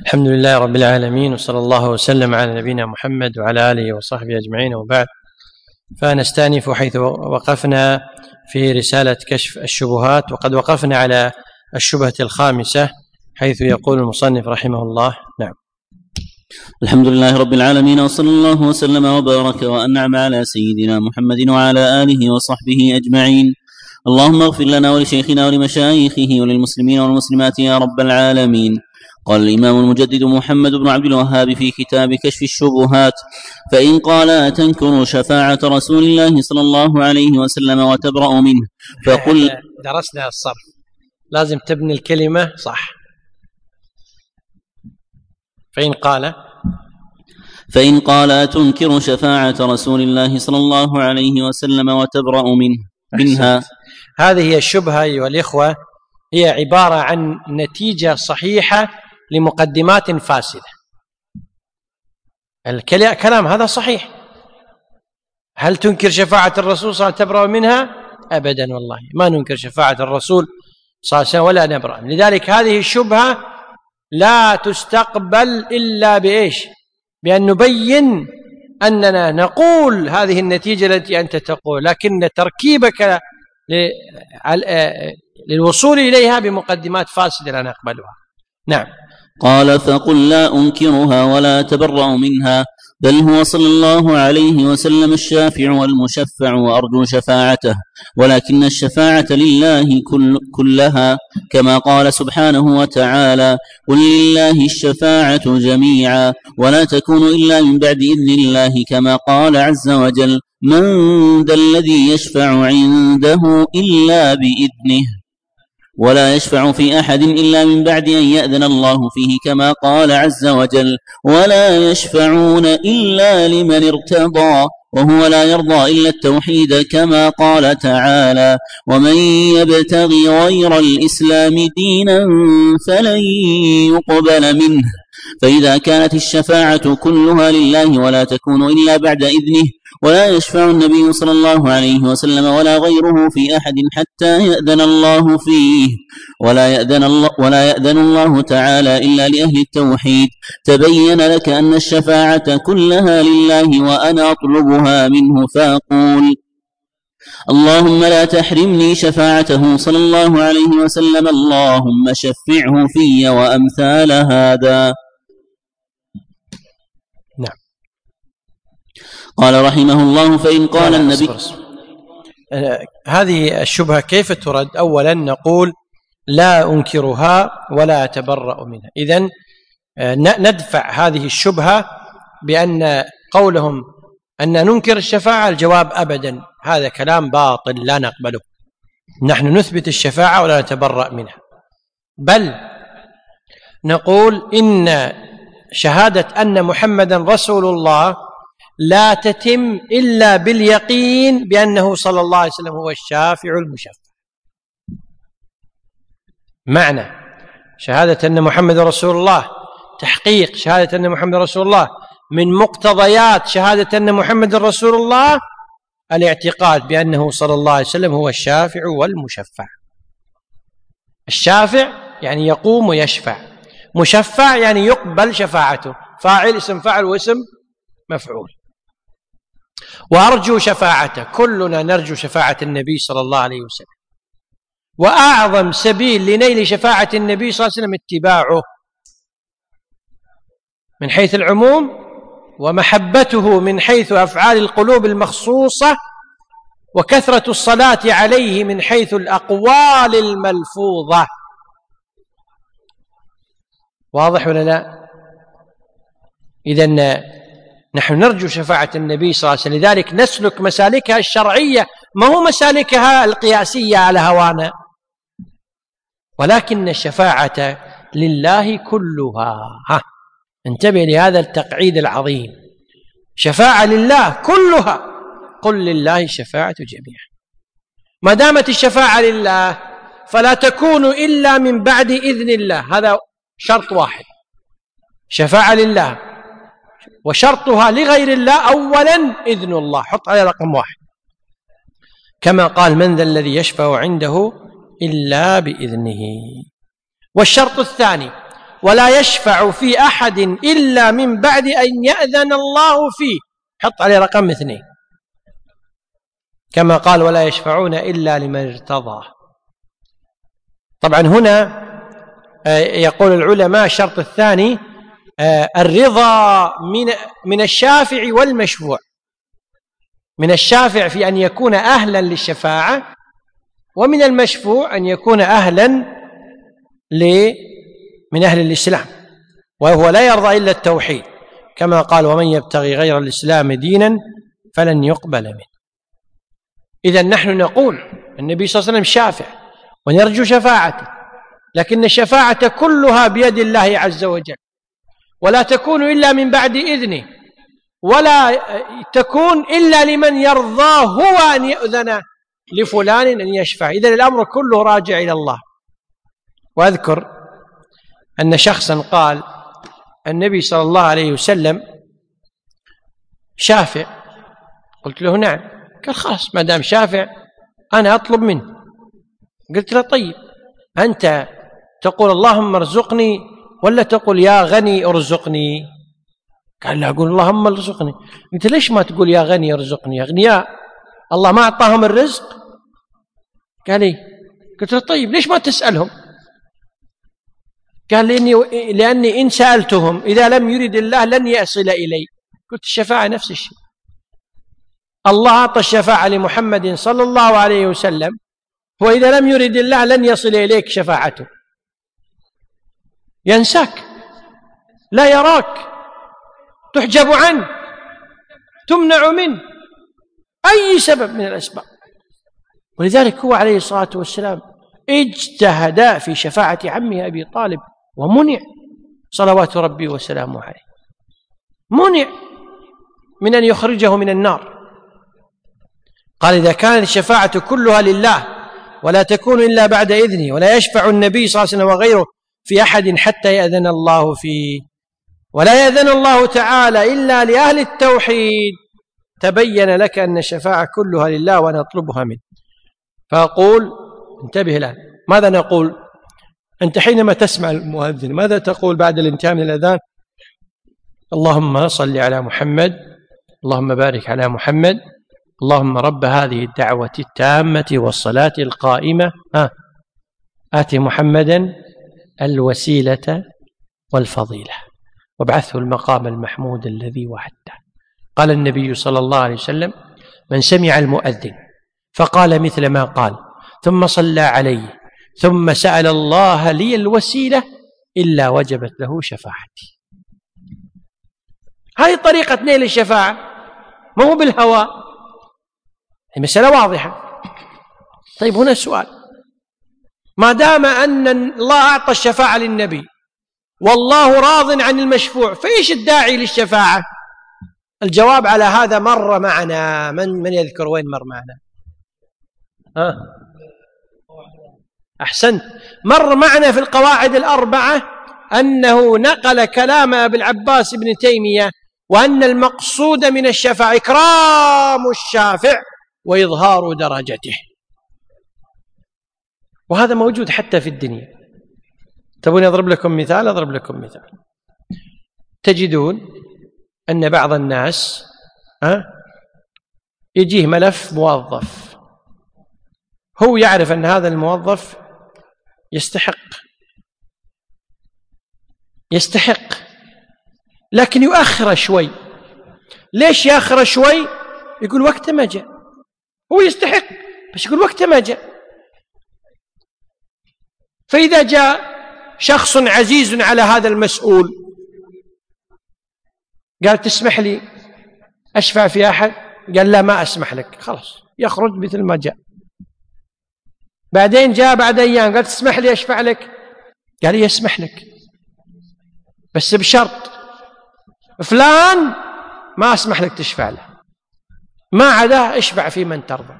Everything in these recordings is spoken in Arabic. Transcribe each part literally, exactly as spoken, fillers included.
الحمد لله رب العالمين، وصلى الله وسلم على نبينا محمد وعلى آله وصحبه أجمعين، وبعد. فنستأنف حيث وقفنا في رسالة كشف الشبهات، وقد وقفنا على الشبهة الخامسة حيث يقول المصنف رحمه الله: نعم. الحمد لله رب العالمين، وصلى الله وسلم وبارك وأنعم على سيدنا محمد وعلى آله وصحبه أجمعين. اللهم اغفر لنا ولشيخنا ولمشايخه وللمسلمين والمسلمات يا رب العالمين. قال الإمام المجدد محمد بن عبد الوهاب في كتاب كشف الشبهات: فإن قال تنكر شفاعة رسول الله صلى الله عليه وسلم وتبرأ منه فقل. درسنا الصرف، لازم تبني الكلمة صح. فإن قال فإن قال تنكر شفاعة رسول الله صلى الله عليه وسلم وتبرأ منه منها. هذه هي الشبهة أيها الإخوة، هي عبارة عن نتيجة صحيحة لمقدمات فاسدة. الكلام هذا صحيح. هل تنكر شفاعة الرسول صلى الله عليه وسلم تبرأ منها؟ أبدا والله، ما ننكر شفاعة الرسول صلى الله عليه وسلم ولا نبرأ. لذلك هذه الشبهة لا تستقبل إلا بإيش؟ بأن نبين أننا نقول هذه النتيجة التي أنت تقول، لكن تركيبك للوصول إليها بمقدمات فاسدة لا نقبلها. نعم. قال: فقل لا أنكرها ولا تبرأ منها، بل هو صلى الله عليه وسلم الشافع والمشفع وأرجو شفاعته، ولكن الشفاعة لله كل كلها، كما قال سبحانه وتعالى: قل لله الشفاعة جميعا ولا تكون إلا من بعد إذن الله، كما قال عز وجل: من ذا الذي يشفع عنده إلا بإذنه، ولا يشفع في أحد إلا من بعد أن يأذن الله فيه، كما قال عز وجل: ولا يشفعون إلا لمن ارتضى، وهو لا يرضى إلا التوحيد، كما قال تعالى: ومن يبتغي غير الإسلام دينا فلن يقبل منه. فإذا كانت الشفاعة كلها لله ولا تكون إلا بعد إذنه، ولا يشفع النبي صلى الله عليه وسلم ولا غيره في أحد حتى يأذن الله فيه، ولا يأذن الله, ولا يأذن الله تعالى إلا لأهل التوحيد، تبين لك أن الشفاعة كلها لله، وأنا أطلبها منه، فأقول: اللهم لا تحرمني شفاعته صلى الله عليه وسلم، اللهم شفعه في، وأمثال هذا. نعم. قال رحمه الله: فإن قال النبي. أصبر أصبر. هذه الشبهة كيف ترد؟ أولا نقول لا أنكرها ولا أتبرأ منها. إذن ندفع هذه الشبهة بأن قولهم أن ننكر الشفاعة، الجواب أبدا، هذا كلام باطل لا نقبله. نحن نثبت الشفاعة ولا نتبرأ منها، بل نقول إن شهادة أن محمدا رسول الله لا تتم إلا باليقين بأنه صلى الله عليه وسلم هو الشافع المشفع. معنى شهادة أن محمد رسول الله، تحقيق شهادة أن محمد رسول الله، من مقتضيات شهادة أن محمد رسول الله الاعتقاد بأنه صلى الله عليه وسلم هو الشافع والمشفع. الشافع يعني يقوم ويشفع، مشفع يعني يقبل شفاعته، فاعل اسم فاعل واسم مفعول. وأرجو شفاعته، كلنا نرجو شفاعة النبي صلى الله عليه وسلم، وأعظم سبيل لنيل شفاعة النبي صلى الله عليه وسلم اتباعه من حيث العموم، ومحبته من حيث أفعال القلوب المخصوصة، وكثرة الصلاة عليه من حيث الأقوال الملفوظة. واضح ولا لا؟ إذن نحن نرجو شفاعة النبي صلى الله عليه وسلم، لذلك نسلك مسالكها الشرعية، ما هو مسالكها القياسية على هوانا، ولكن الشفاعة لله كلها. ها، انتبه لهذا التقعيد العظيم، شفاعة لله كلها، قل لله الشفاعة جميعا. ما دامت الشفاعة لله فلا تكون إلا من بعد إذن الله، هذا شرط واحد، شفاعة لله، وشرطها لغير الله أولا إذن الله، حط على رقم واحد، كما قال: من ذا الذي يشفع عنده إلا بإذنه. والشرط الثاني ولا يشفع في أحد إلا من بعد أن يأذن الله فيه. حط عليه رقم اثنين، كما قال ولا يشفعون إلا لمن ارتضى. طبعا هنا يقول العلماء الشرط الثاني الرضا من من الشافع والمشفوع، من الشافع في أن يكون أهلا للشفاعة، ومن المشفوع أن يكون أهلا من أهل الإسلام، وهو لا يرضى إلا التوحيد، كما قال ومن يبتغي غير الإسلام دينا فلن يقبل منه. إذن نحن نقول النبي صلى الله عليه وسلم شافع ونرجو شفاعته، لكن الشفاعة كلها بيد الله عز وجل، ولا تكون إلا من بعد إذنه، ولا تكون إلا لمن يرضاه هو أن يؤذن لفلان أن يشفع. إذن الأمر كله راجع إلى الله. وأذكر أن شخصا قال النبي صلى الله عليه وسلم شافع، قلت له نعم، قال خلاص ما دام شافع أنا أطلب منه. قلت له طيب أنت تقول اللهم ارزقني ولا تقول يا غني ارزقني؟ قال لا، أقول اللهم ارزقني. قلت ليش ما تقول يا غني ارزقني؟ أغنياء الله ما أعطاهم الرزق؟ قال لي. قلت له طيب ليش ما تسألهم؟ قال لأني, لأني إن سألتهم إذا لم يرد الله لن يصل إلي. قلت الشفاعة نفس الشيء، الله أعطى الشفاعة لمحمد صلى الله عليه وسلم، وإذا لم يرد الله لن يصل إليك شفاعته، ينساك، لا يراك، تحجب عنه، تمنع منه، أي سبب من الأسباب. ولذلك هو عليه الصلاة والسلام اجتهد في شفاعة عمه أبي طالب ومنع صلوات ربي وسلامه عليه، منع من أن يخرجه من النار. قال إذا كانت الشفاعة كلها لله ولا تكون إلا بعد إذنه، ولا يشفع النبي صلى الله عليه وسلم وغيره في أحد حتى يأذن الله فيه، ولا يأذن الله تعالى إلا لأهل التوحيد، تبين لك أن الشفاعة كلها لله ونطلبها منه. فأقول انتبه الآن، ماذا نقول؟ أنت حينما تسمع المؤذن ماذا تقول بعد الانتهاء من الأذان؟ اللهم صل على محمد، اللهم بارك على محمد، اللهم رب هذه الدعوة التامة والصلاة القائمة ها آت محمدا الوسيلة والفضيلة وابعثه المقام المحمود الذي وعدته. قال النبي صلى الله عليه وسلم من سمع المؤذن فقال مثل ما قال ثم صلى عليه ثم سأل الله لي الوسيلة إلا وجبت له شفاعتي. هذه طريقة نيل الشفاعة، ما هو بالهوى، المسألة واضحة. طيب هنا السؤال، ما دام أن الله أعطى الشفاعة للنبي والله راض عن المشفوع، فإيش الداعي للشفاعة؟ الجواب على هذا مر معنا، من من يذكر وين مر معنا؟ آه. أحسنت، مر معنا في القواعد الأربعة أنه نقل كلام أبي العباس بن تيمية، وأن المقصود من الشفاعة إكرام الشافع وإظهار درجته، وهذا موجود حتى في الدنيا. تبون أضرب لكم مثال؟ أضرب لكم مثال. تجدون أن بعض الناس أه يجيه ملف موظف، هو يعرف أن هذا الموظف يستحق يستحق لكن يؤخر شوي. ليش يأخر شوي؟ يقول وقت ما جاء، هو يستحق بس يقول وقت ما جاء. فإذا جاء شخص عزيز على هذا المسؤول قال تسمح لي أشفع في أحد؟ قال لا ما أسمح لك، خلاص يخرج مثل ما جاء. بعدين جاء بعد أيام قال تسمح لي أشفع لك؟ قال يسمح لك بس بشرط فلان ما أسمح لك تشفع له، ما عداه اشفع في من ترضى.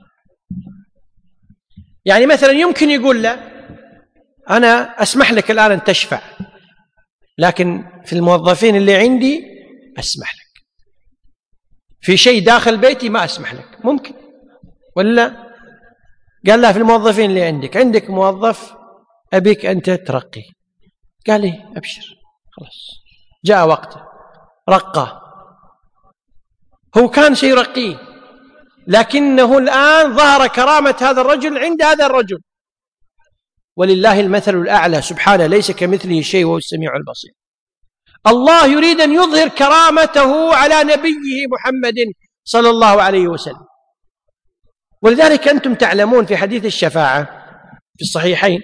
يعني مثلا يمكن يقول له أنا أسمح لك الآن أن تشفع، لكن في الموظفين اللي عندي أسمح لك، في شيء داخل بيتي ما أسمح لك. ممكن ولا؟ قال لا، في الموظفين اللي عندك، عندك موظف أبيك أنت ترقي، قال لي أبشر خلاص جاء وقته رقه. هو كان سيرقيه، لكنه الآن ظهر كرامة هذا الرجل عند هذا الرجل. ولله المثل الأعلى سبحانه، ليس كمثله شيء وهو السميع البصير. الله يريد أن يظهر كرامته على نبيه محمد صلى الله عليه وسلم. ولذلك أنتم تعلمون في حديث الشفاعة في الصحيحين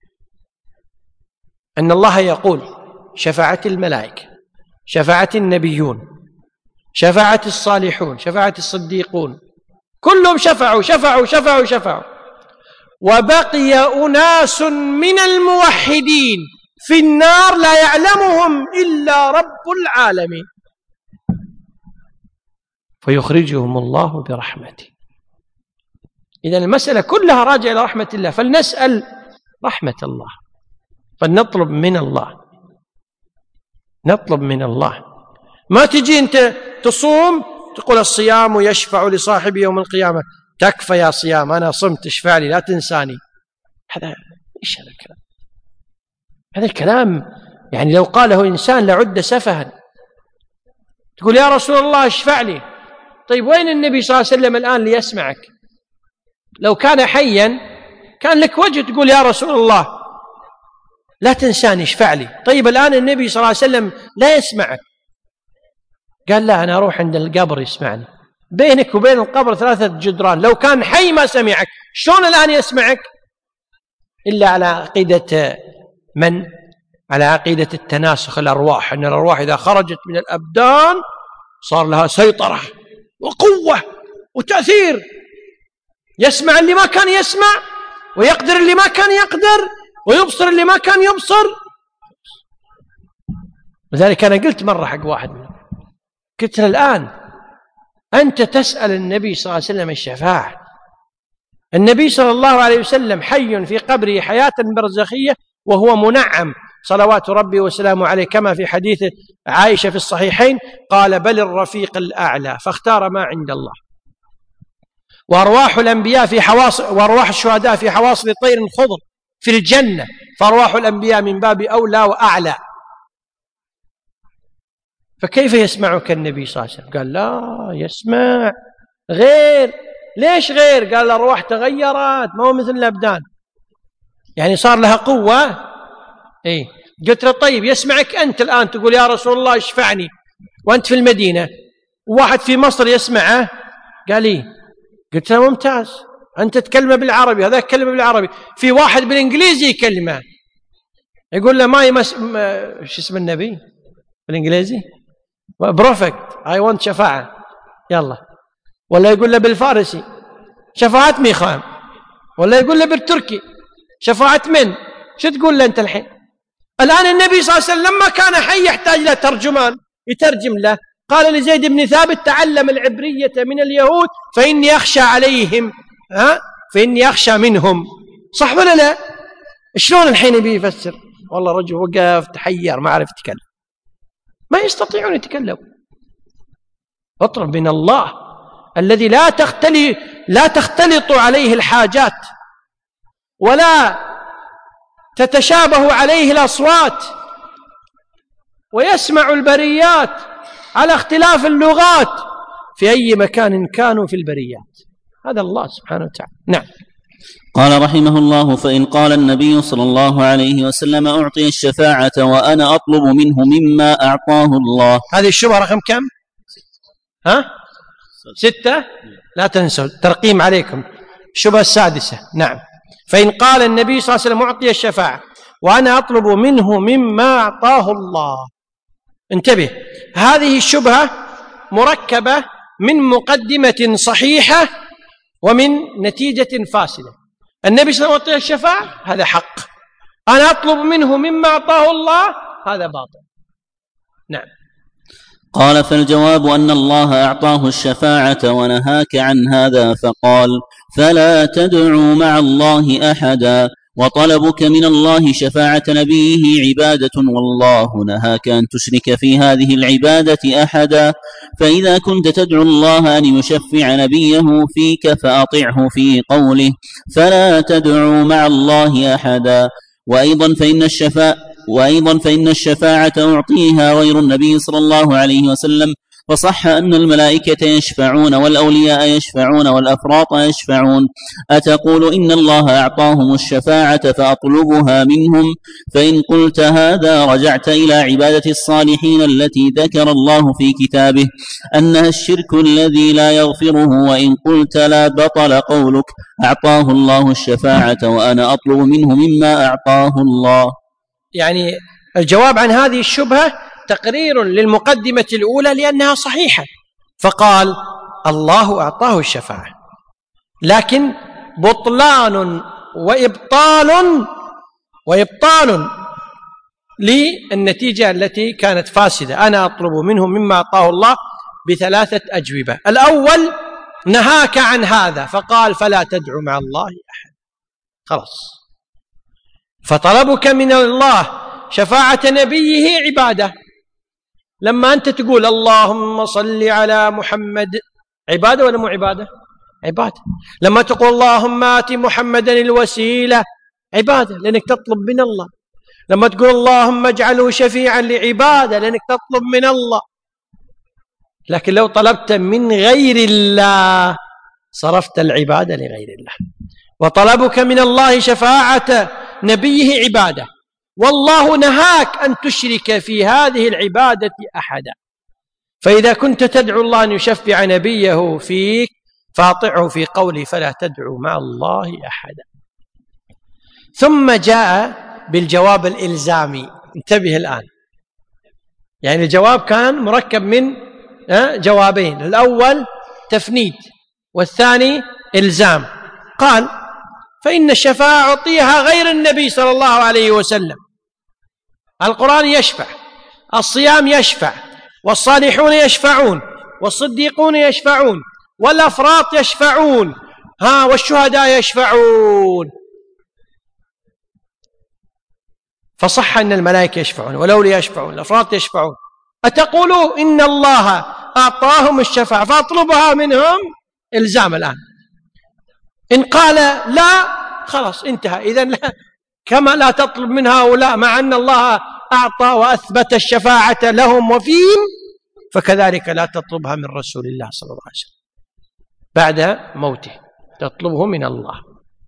أن الله يقول: شفاعة الملائكة، شفاعة النبيون، شفاعة الصالحون، شفاعة الصديقون، كلهم شفعوا شفعوا شفعوا شفعوا، وبقي أناس من الموحدين في النار لا يعلمهم إلا رب العالمين، فيخرجهم الله برحمته. إذن المسألة كلها راجعة إلى رحمة الله، فلنسأل رحمة الله، فلنطلب من الله، نطلب من الله. ما تجي أنت تصوم تقول الصيام يشفع لصاحبه يوم القيامة، تكفى يا صيام أنا صمت اشفع لي لا تنساني. هذا إيش هذا الكلام؟ هذا الكلام يعني لو قاله إنسان لعد سفها. تقول يا رسول الله اشفع لي، طيب وين النبي صلى الله عليه وسلم الآن ليسمعك؟ لو كان حيا كان لك وجه تقول يا رسول الله لا تنساني اشفع لي. طيب الآن النبي صلى الله عليه وسلم لا يسمعك، قال لا أنا أروح عند القبر يسمعني، بينك وبين القبر ثلاثة جدران، لو كان حي ما سمعك، شلون الآن يسمعك؟ إلا على عقيدة من؟ على عقيدة التناسخ الأرواح، أن الأرواح إذا خرجت من الأبدان صار لها سيطرة وقوة وتأثير، يسمع اللي ما كان يسمع، ويقدر اللي ما كان يقدر، ويبصر اللي ما كان يبصر. لذلك أنا قلت مرة حق واحد منهم، قلت له الآن أنت تسأل النبي صلى الله عليه وسلم الشفاعة، النبي صلى الله عليه وسلم حي في قبره حياة برزخية وهو منعم صلوات ربي وسلامه عليه، كما في حديث عائشة في الصحيحين قال بل الرفيق الأعلى، فاختار ما عند الله. وأرواح الأنبياء في حواصل، وأرواح الشهداء في حواصل طير خضر في الجنة، فأرواح الأنبياء من باب أولى وأعلى. فكيف يسمعك النبي صلى الله عليه وسلم؟ قال لا يسمع غير. ليش غير؟ قال الأرواح تغيرت، ما هو مثل الأبدان، يعني صار لها قوة. إيه؟ قلت له طيب يسمعك أنت الآن تقول يا رسول الله اشفعني وأنت في المدينة، وواحد في مصر يسمعه، قال إيه؟ قلت له ممتاز، أنت تكلمه بالعربي هذا يكلمه بالعربي، في واحد بالإنجليزي يكلمه يقول له ما يمس ما... شو اسم النبي بالإنجليزي؟ بروفكت I want شفاعة يلا، ولا يقول له بالفارسي شفاعة ميخام، ولا يقول له بالتركي شفاعة من؟ شو تقول له أنت الحين؟ الآن النبي صلى الله عليه وسلم لما كان حي يحتاج له ترجمان يترجم له، قال لزيد بن ثابت تعلم العبرية من اليهود فإني أخشى عليهم، ها؟ فإني أخشى منهم، صح ولا لا؟ شلون الحين يبي يفسر؟ والله رجل وقف تحير ما عرف يتكلم، ما يستطيعون يتكلموا. اطلب من الله الذي لا تختلط لا تختلط عليه الحاجات ولا تتشابه عليه الأصوات، ويسمع البريات على اختلاف اللغات في أي مكان كانوا في البريات. هذا الله سبحانه وتعالى. نعم. قال رحمه الله: فإن قال النبي صلى الله عليه وسلم أعطي الشفاعة وأنا أطلب منه مما أعطاه الله. هذه الشبهة رقم كم؟ ها؟ ستة؟ لا تنسوا ترقيم عليكم. الشبهة السادسة. نعم. فإن قال النبي صلى الله عليه وسلم أعطي الشفاعة وأنا أطلب منه مما أعطاه الله. انتبه، هذه الشبهة مركبة من مقدمة صحيحة ومن نتيجة فاسدة. النبي صلى الله عليه وسلم أعطي الشفاعة هذا حق، أنا أطلب منه مما أعطاه الله هذا باطل. نعم. قال: فالجواب أن الله أعطاه الشفاعة ونهاك عن هذا، فقال: فلا تدعوا مع الله أحدا، وطلبك من الله شفاعة نبيه عبادة، والله نهاك أن تشرك في هذه العبادة أحدا، فإذا كنت تدعو الله أن يشفع نبيه فيك فأطعه في قوله فلا تدعوا مع الله أحدا. وأيضا فإن الشفاعة وأيضا فإن الشفاعة أعطيها غير النبي صلى الله عليه وسلم، فصح أن الملائكة يشفعون والأولياء يشفعون والأفراط يشفعون. أتقول إن الله أعطاهم الشفاعة فأطلبها منهم؟ فإن قلت هذا رجعت إلى عبادة الصالحين التي ذكر الله في كتابه أنها الشرك الذي لا يغفره. وإن قلت لا بطل قولك أعطاه الله الشفاعة وأنا أطلب منه مما أعطاه الله. يعني الجواب عن هذه الشبهة تقرير للمقدمة الأولى لأنها صحيحة، فقال الله أعطاه الشفاعة، لكن بطلان وإبطال وإبطال للنتيجة التي كانت فاسدة. أنا أطلب منهم مما أعطاه الله بثلاثة أجوبة. الأول نهاك عن هذا فقال فلا تدعو مع الله أحد، خلاص. فطلبك من الله شفاعة نبيه عبادة. لما أنت تقول اللهم صل على محمد عبادة ولا مو عبادة؟ عبادة. لما تقول اللهم آت محمدا الوسيلة عبادة لأنك تطلب من الله. لما تقول اللهم اجعله شفيعا لعبادة لأنك تطلب من الله. لكن لو طلبت من غير الله صرفت العبادة لغير الله. وطلبك من الله شفاعة نبيه عبادة، والله نهاك أن تشرك في هذه العبادة أحدا. فإذا كنت تدعو الله أن يشفع نبيه فيك فاطعه في قوله فلا تدعو مع الله أحدا. ثم جاء بالجواب الإلزامي. انتبه الآن، يعني الجواب كان مركب من جوابين، الأول تفنيد والثاني إلزام. قال فإن الشفاعة أعطيها غير النبي صلى الله عليه وسلم. القرآن يشفع، الصيام يشفع، والصالحون يشفعون، والصديقون يشفعون، والأفراط يشفعون، ها والشهداء يشفعون. فصح أن الملائكة يشفعون والأولياء يشفعون والأفراط يشفعون. أتقولوا إن الله أعطاهم الشفاعة فأطلبها منهم؟ إلزام الآن. إن قال لا خلاص انتهى. إذن لا، كما لا تطلب من هؤلاء مع أن الله أعطى وأثبت الشفاعة لهم وفيهم، فكذلك لا تطلبها من رسول الله صلى الله عليه وسلم بعد موته، تطلبه من الله.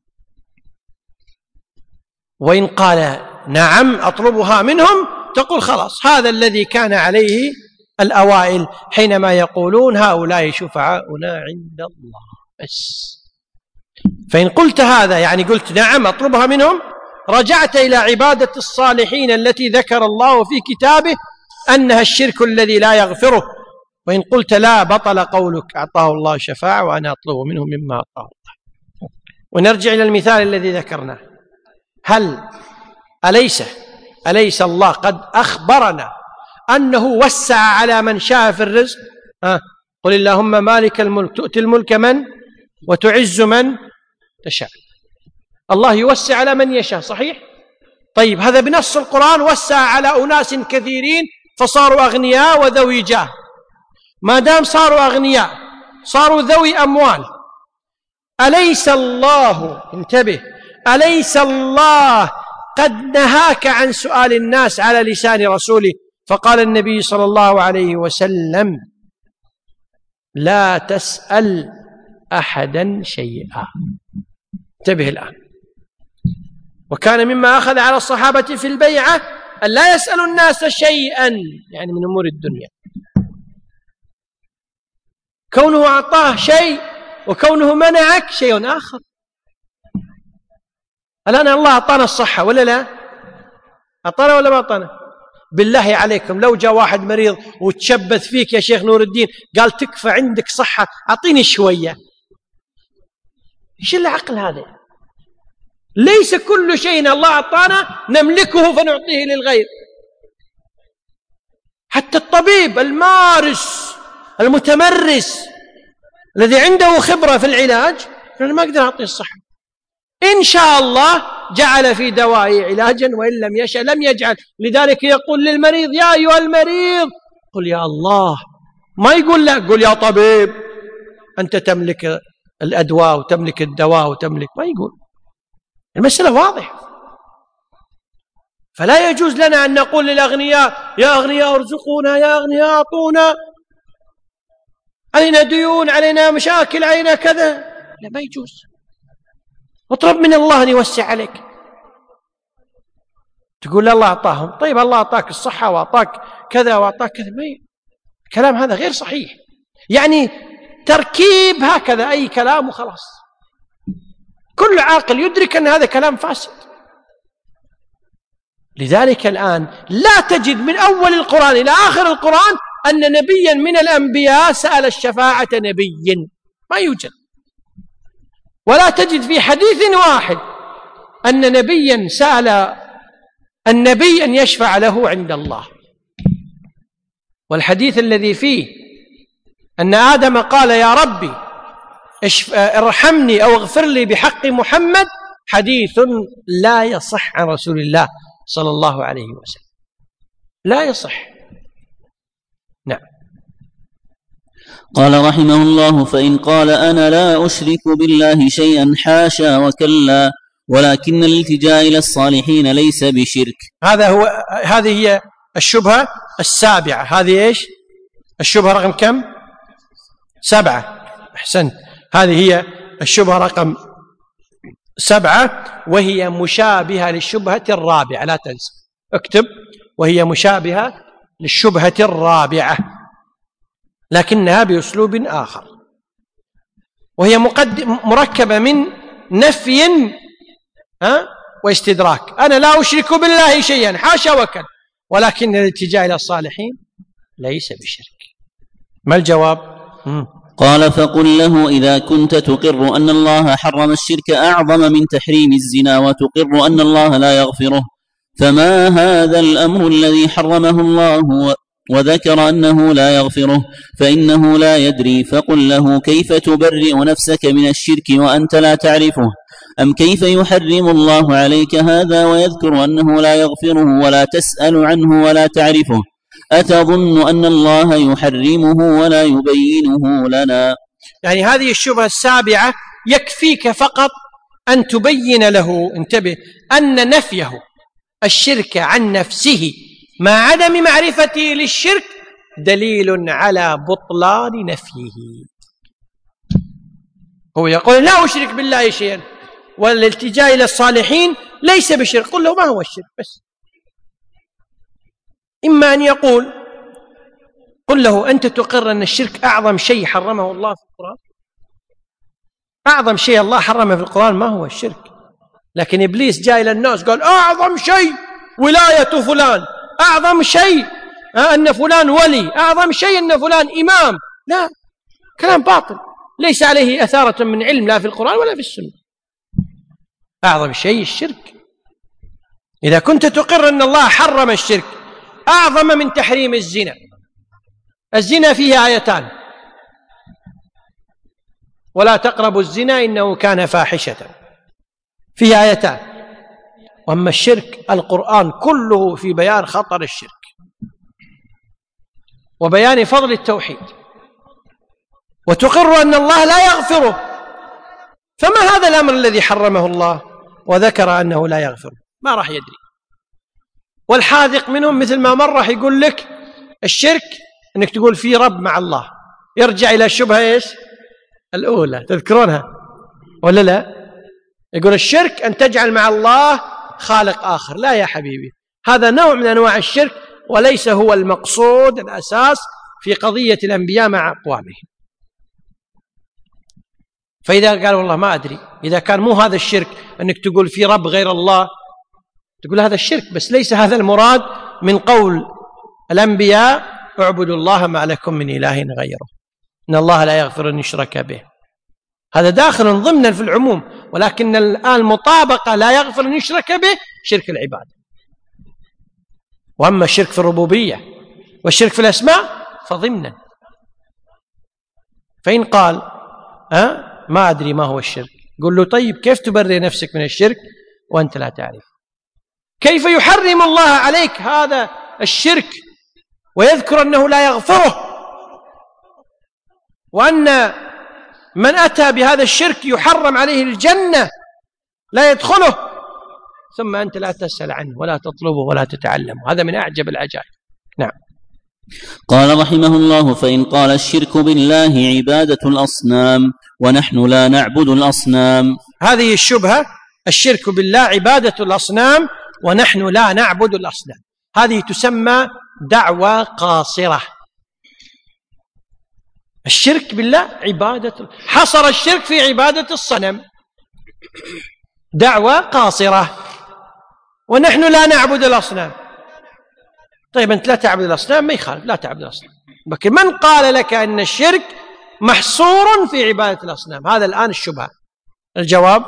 وإن قال نعم أطلبها منهم تقول خلاص هذا الذي كان عليه الأوائل حينما يقولون هؤلاء شفعاؤنا عند الله بس. فإن قلت هذا يعني قلت نعم أطلبها منهم، رجعت إلى عبادة الصالحين التي ذكر الله في كتابه أنها الشرك الذي لا يغفره. وإن قلت لا بطل قولك أعطاه الله شفاعة وأنا أطلب منه مما أعطاه الله. ونرجع إلى المثال الذي ذكرناه. هل أليس أليس الله قد أخبرنا أنه وسع على من شاء في الرزق؟ آه. قل اللهم مالك الملك تؤتي الملك من وتعز من تشاء. الله يوسع على من يشاء، صحيح؟ طيب هذا بنص القرآن وسع على أناس كثيرين فصاروا أغنياء وذوي جاه. ما دام صاروا أغنياء صاروا ذوي أموال، أليس الله، انتبه، أليس الله قد نهاك عن سؤال الناس على لسان رسوله؟ فقال النبي صلى الله عليه وسلم لا تسأل أحدا شيئا. انتبه الآن. وكان مما أخذ على الصحابة في البيعة أن لا يسألوا الناس شيئا يعني من أمور الدنيا. كونه أعطاه شيء وكونه منعك شيء آخر. الآن الله أعطانا الصحة ولا لا؟ أعطانا ولا ما أعطانا؟ بالله عليكم لو جاء واحد مريض وتشبث فيك يا شيخ نور الدين قال تكفى عندك صحة أعطيني شوية، إيش العقل هذا؟ ليس كل شيء الله أعطانا نملكه فنعطيه للغير. حتى الطبيب المارس المتمرس الذي عنده خبرة في العلاج أنا ما أقدر أعطيه الصحة. إن شاء الله جعل في دوائي علاجا وإن لم يشاء لم يجعل. لذلك يقول للمريض يا أيها المريض قل يا الله، ما يقول لا قل يا طبيب أنت تملك الأدواء وتملك الدواء وتملك، ما يقول. المسألة واضحة. فلا يجوز لنا أن نقول للأغنياء يا أغنياء ارزقونا، يا أغنياء أعطونا، علينا ديون، علينا مشاكل، علينا كذا. لا، ما يجوز. اطلب من الله أن يوسع عليك. تقول الله أعطاهم، طيب الله أعطاك الصحة وأعطاك كذا وأعطاك كذا، ما ي... الكلام هذا غير صحيح. يعني تركيب هكذا أي كلام وخلاص. كل عاقل يدرك أن هذا كلام فاسد. لذلك الآن لا تجد من أول القرآن إلى آخر القرآن أن نبيا من الأنبياء سأل الشفاعة نبي، ما يوجد. ولا تجد في حديث واحد أن نبيا سأل النبي أن يشفع له عند الله. والحديث الذي فيه أن آدم قال يا ربي ارحمني أو اغفر لي بحق محمد حديث لا يصح عن رسول الله صلى الله عليه وسلم، لا يصح. نعم. قال رحمه الله: فإن قال أنا لا أشرك بالله شيئا حاشا وكلا، ولكن الالتجاء إلى الصالحين ليس بشرك. هذا هو هذه هي الشبهة السابعة. هذه إيش الشبهة رقم كم؟ سبعة. أحسنت. هذه هي الشبهة رقم سبعة، وهي مشابهة للشبهة الرابعة. لا تنسى، اكتب: وهي مشابهة للشبهة الرابعة، لكنها بأسلوب آخر. وهي مركبة من نفي ها واستدراك. أنا لا أشرك بالله شيئا حاشا وكلا، ولكن الاتجاه إلى الصالحين ليس بشرك. ما الجواب؟ م. قال: فقل له إذا كنت تقر أن الله حرم الشرك أعظم من تحريم الزنا، وتقر أن الله لا يغفره، فما هذا الأمر الذي حرمه الله وذكر أنه لا يغفره؟ فإنه لا يدري. فقل له: كيف تبرئ نفسك من الشرك وأنت لا تعرفه؟ أم كيف يحرم الله عليك هذا ويذكر أنه لا يغفره ولا تسأل عنه ولا تعرفه؟ أتظن أن الله يحرمه ولا يبينه لنا؟ يعني هذه الشبهة السابعة يكفيك فقط أن تبين له، انتبه، أن نفيه الشرك عن نفسه مع عدم معرفته للشرك دليل على بطلان نفيه. هو يقول لا أشرك بالله شيئا، والالتجاء إلى الصالحين ليس بشرك. قل له ما هو الشرك بس. إما أن يقول قل له أنت تقر أن الشرك أعظم شيء حرمه الله في القرآن. أعظم شيء الله حرمه في القرآن ما هو الشرك، لكن إبليس جاء إلى الناس قال أعظم شيء ولاية فلان، أعظم شيء أن فلان ولي، أعظم شيء أن فلان إمام. لا، كلام باطل ليس عليه أثارة من علم لا في القرآن ولا في السنة. أعظم شيء الشرك. إذا كنت تقر أن الله حرم الشرك أعظم من تحريم الزنا. الزنا فيه آيتان: ولا تقربوا الزنا إنه كان فاحشة، فيه آيتان. وأما الشرك القرآن كله في بيان خطر الشرك وبيان فضل التوحيد. وتقر أن الله لا يغفره، فما هذا الأمر الذي حرمه الله وذكر أنه لا يغفره؟ ما راح يدري. والحاذق منهم مثل ما مر راح يقول لك الشرك أنك تقول في رب مع الله. يرجع إلى الشبهة إيش الأولى، تذكرونها ولا لا؟ يقول الشرك أن تجعل مع الله خالق آخر. لا يا حبيبي، هذا نوع من أنواع الشرك وليس هو المقصود الأساس في قضية الأنبياء مع أقوامهم. فإذا قال والله ما أدري، إذا كان مو هذا الشرك أنك تقول في رب غير الله، تقول هذا الشرك، بس ليس هذا المراد من قول الأنبياء اعبدوا الله ما لكم من إله غيره، إن الله لا يغفر أن يشرك به. هذا داخل ضمنا في العموم، ولكن الآن مطابقة لا يغفر أن يشرك به شرك العبادة. وأما الشرك في الربوبية والشرك في الأسماء فضمنا. فإن قال أه ما أدري ما هو الشرك، قل له طيب كيف تبرئ نفسك من الشرك وأنت لا تعرف؟ كيف يحرم الله عليك هذا الشرك ويذكر أنه لا يغفره، وأن من أتى بهذا الشرك يحرم عليه الجنة لا يدخله، ثم أنت لا تسأل عنه ولا تطلبه ولا تتعلمه. هذا من أعجب العجائب. نعم. قال رحمه الله: فإن قال الشرك بالله عبادة الأصنام ونحن لا نعبد الأصنام. هذه الشبهة، الشرك بالله عبادة الأصنام ونحن لا نعبد الأصنام، هذه تسمى دعوى قاصرة. الشرك بالله عبادة، حصر الشرك في عبادة الصنم، دعوى قاصرة. ونحن لا نعبد الأصنام. طيب أنت لا تعبد الأصنام، ما يخالف، لا تعبد الأصنام، لكن من قال لك أن الشرك محصور في عبادة الأصنام؟ هذا الآن الشبهة. الجواب: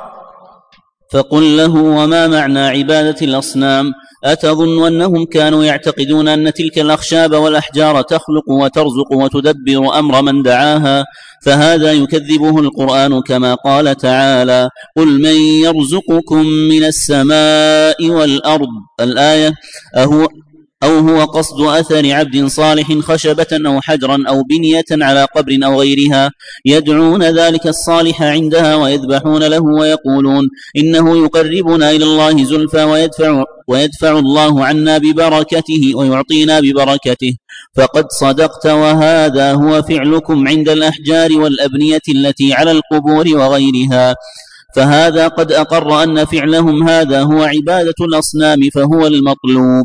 فقل له: وما معنى عبادة الأصنام؟ أتظن أنهم كانوا يعتقدون أن تلك الأخشاب والأحجار تخلق وترزق وتدبر أمر من دعاها؟ فهذا يكذبه القرآن كما قال تعالى: قل من يرزقكم من السماء والأرض. الآية. أهو أو هو قصد أثر عبد صالح خشبة أو حجرا أو بنية على قبر أو غيرها، يدعون ذلك الصالح عندها ويذبحون له ويقولون إنه يقربنا إلى الله زلفى ويدفع, ويدفع الله عنا ببركته ويعطينا ببركته. فقد صدقت، وهذا هو فعلكم عند الأحجار والأبنية التي على القبور وغيرها. فهذا قد أقر أن فعلهم هذا هو عبادة الأصنام، فهو المطلوب.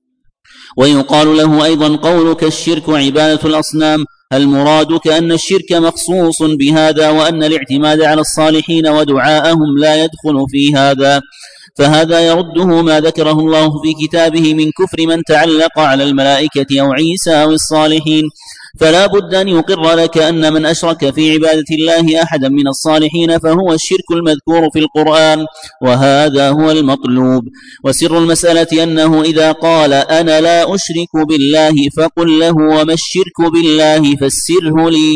ويقال له أيضا: قولك الشرك عبادة الأصنام، هل مرادك أن الشرك مخصوص بهذا وأن الاعتماد على الصالحين ودعاءهم لا يدخل في هذا؟ فهذا يرده ما ذكره الله في كتابه من كفر من تعلق على الملائكة أو عيسى أو الصالحين. فلا بد أن يقر لك أن من أشرك في عبادة الله أحدا من الصالحين فهو الشرك المذكور في القرآن، وهذا هو المطلوب. وسر المسألة أنه إذا قال أنا لا أشرك بالله فقل له: وما الشرك بالله فسره لي.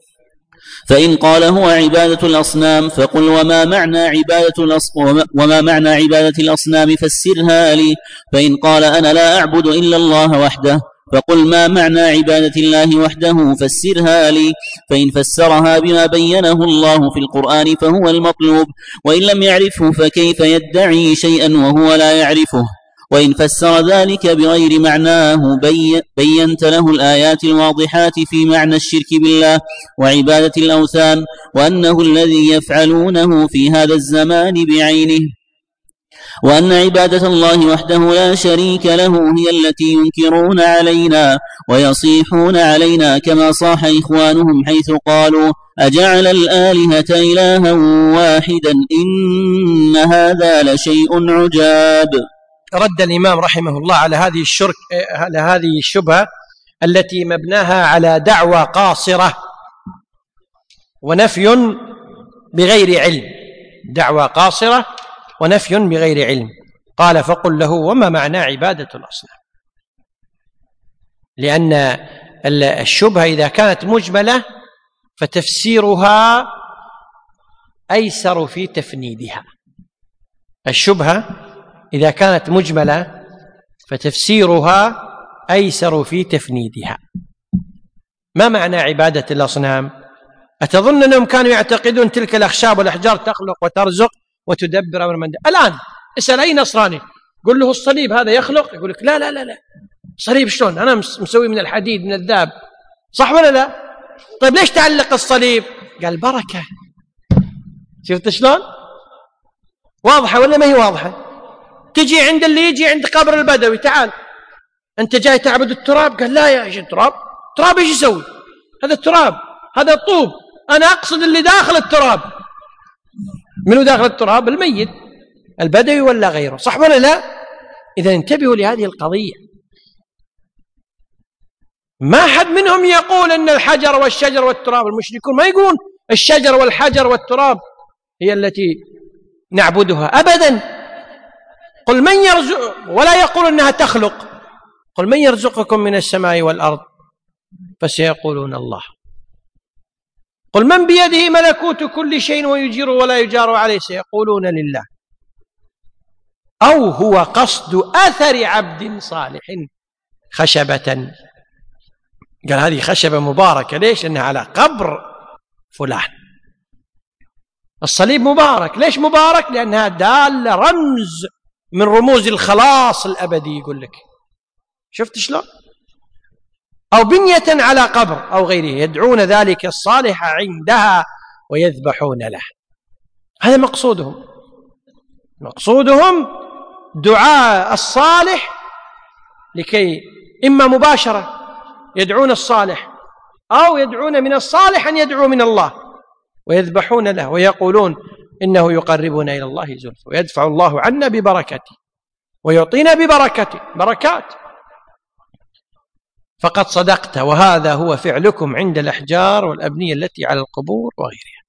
فإن قال هو عبادة الأصنام فقل: وما معنى عبادة الأصنام وما معنى عبادة الأصنام فسرها لي. فإن قال أنا لا أعبد إلا الله وحده فقل: ما معنى عبادة الله وحده فسرها لي. فإن فسرها بما بينه الله في القرآن فهو المطلوب، وإن لم يعرفه فكيف يدعي شيئا وهو لا يعرفه؟ وإن فسر ذلك بغير معناه بي بينت له الآيات الواضحات في معنى الشرك بالله وعبادة الأوثان، وأنه الذي يفعلونه في هذا الزمان بعينه، وأن عبادة الله وحده لا شريك له هي التي ينكرون علينا ويصيحون علينا، كما صاح إخوانهم حيث قالوا: أجعل الآلهة إلها واحدا إن هذا لشيء عجاب. رد الإمام رحمه الله على هذه الشرك على هذه الشبهة التي مبناها على دعوى قاصرة ونفي بغير علم، دعوى قاصرة ونفي بغير علم. قال: فقل له: وما معنى عبادة الأصنام؟ لأن الشبهة إذا كانت مجملة فتفسيرها أيسر في تفنيدها. الشبهة إذا كانت مجملة فتفسيرها أيسر في تفنيدها. ما معنى عبادة الأصنام؟ أتظن أنهم كانوا يعتقدون تلك الأخشاب والأحجار تخلق وترزق وتدبر أمر من دعاها؟ الآن اسأل أي نصراني قل له الصليب هذا يخلق، يقول لك لا لا لا لا صليب شلون؟ أنا مسوي من الحديد من الذهب، صح ولا لا؟ طيب ليش تعلق الصليب؟ قال بركة. شفت شلون؟ واضحة ولا ما هي واضحة؟ تجي عند اللي يجي عند قبر البدوي، تعال أنت جاي تعبد التراب، قال لا يا إيش التراب؟ تراب إيش يسوي؟ هذا التراب، هذا الطوب، أنا أقصد اللي داخل التراب. منو داخل التراب؟ الميت، البدوي ولا غيره، صح ولا لا؟ إذا انتبهوا لهذه القضية. ما حد منهم يقول أن الحجر والشجر والتراب، المشركون ما يقولون الشجر والحجر والتراب هي التي نعبدها أبدا. قل من يرزق، ولا يقول أنها تخلق. قل من يرزقكم من السماء والأرض فسيقولون الله. قل من بيده ملكوت كل شيء ويجير ولا يجار عليه سيقولون لله. أو هو قصد أثر عبد صالح خشبة، قال هذه خشبة مباركة، ليش؟ لأنها على قبر فلان. الصليب مبارك، ليش مبارك؟ لأنها دالة رمز من رموز الخلاص الأبدي يقول لك. شفت شلون؟ أو بنية على قبر أو غيره يدعون ذلك الصالح عندها ويذبحون له. هذا مقصودهم، مقصودهم دعاء الصالح لكي إما مباشرة يدعون الصالح أو يدعون من الصالح أن يدعو من الله ويذبحون له ويقولون إنه يقربنا إلى الله زلفى ويدفع الله عنا ببركته ويعطينا ببركته بركات. فقد صدقت وهذا هو فعلكم عند الأحجار والأبنية التي على القبور وغيرها.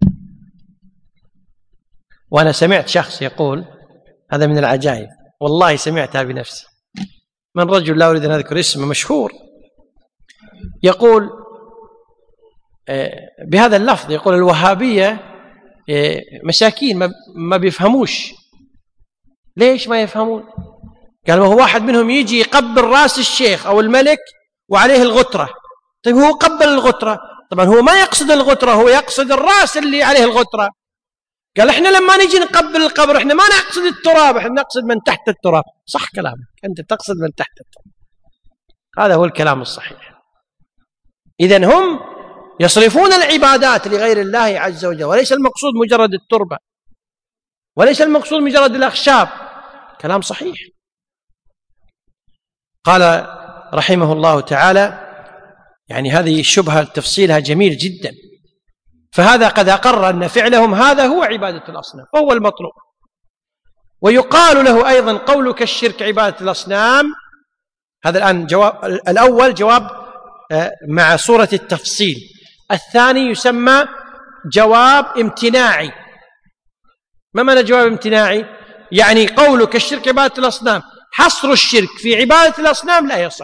وأنا سمعت شخص يقول، هذا من العجائب والله سمعتها بنفسي، من رجل لا أريد أن أذكر اسمه مشهور، يقول بهذا اللفظ، يقول الوهابية مساكين ما بيفهموش. ليش ما يفهمون؟ قال وهو واحد منهم يجي يقبل راس الشيخ أو الملك وعليه الغترة. طيب هو قبل الغترة، طبعا هو ما يقصد الغترة، هو يقصد الراس اللي عليه الغترة. قال احنا لما نجي نقبل القبر احنا ما نقصد التراب، احنا نقصد من تحت التراب. صح كلامك، أنت تقصد من تحت التراب، هذا هو الكلام الصحيح. إذن هم يصرفون العبادات لغير الله عز وجل، وليس المقصود مجرد التربة، وليس المقصود مجرد الأخشاب. كلام صحيح. قال رحمه الله تعالى، يعني هذه الشبهة تفصيلها جميل جدا. فهذا قد أقر أن فعلهم هذا هو عبادة الأصنام وهو المطلوب. ويقال له أيضا قولك الشرك عبادة الأصنام. هذا الآن جواب الأول، جواب مع صورة التفصيل. الثاني يسمى جواب امتناعي. ما معنى جواب امتناعي؟ يعني قولك الشرك عبادة الأصنام، حصر الشرك في عبادة الأصنام لا يصح.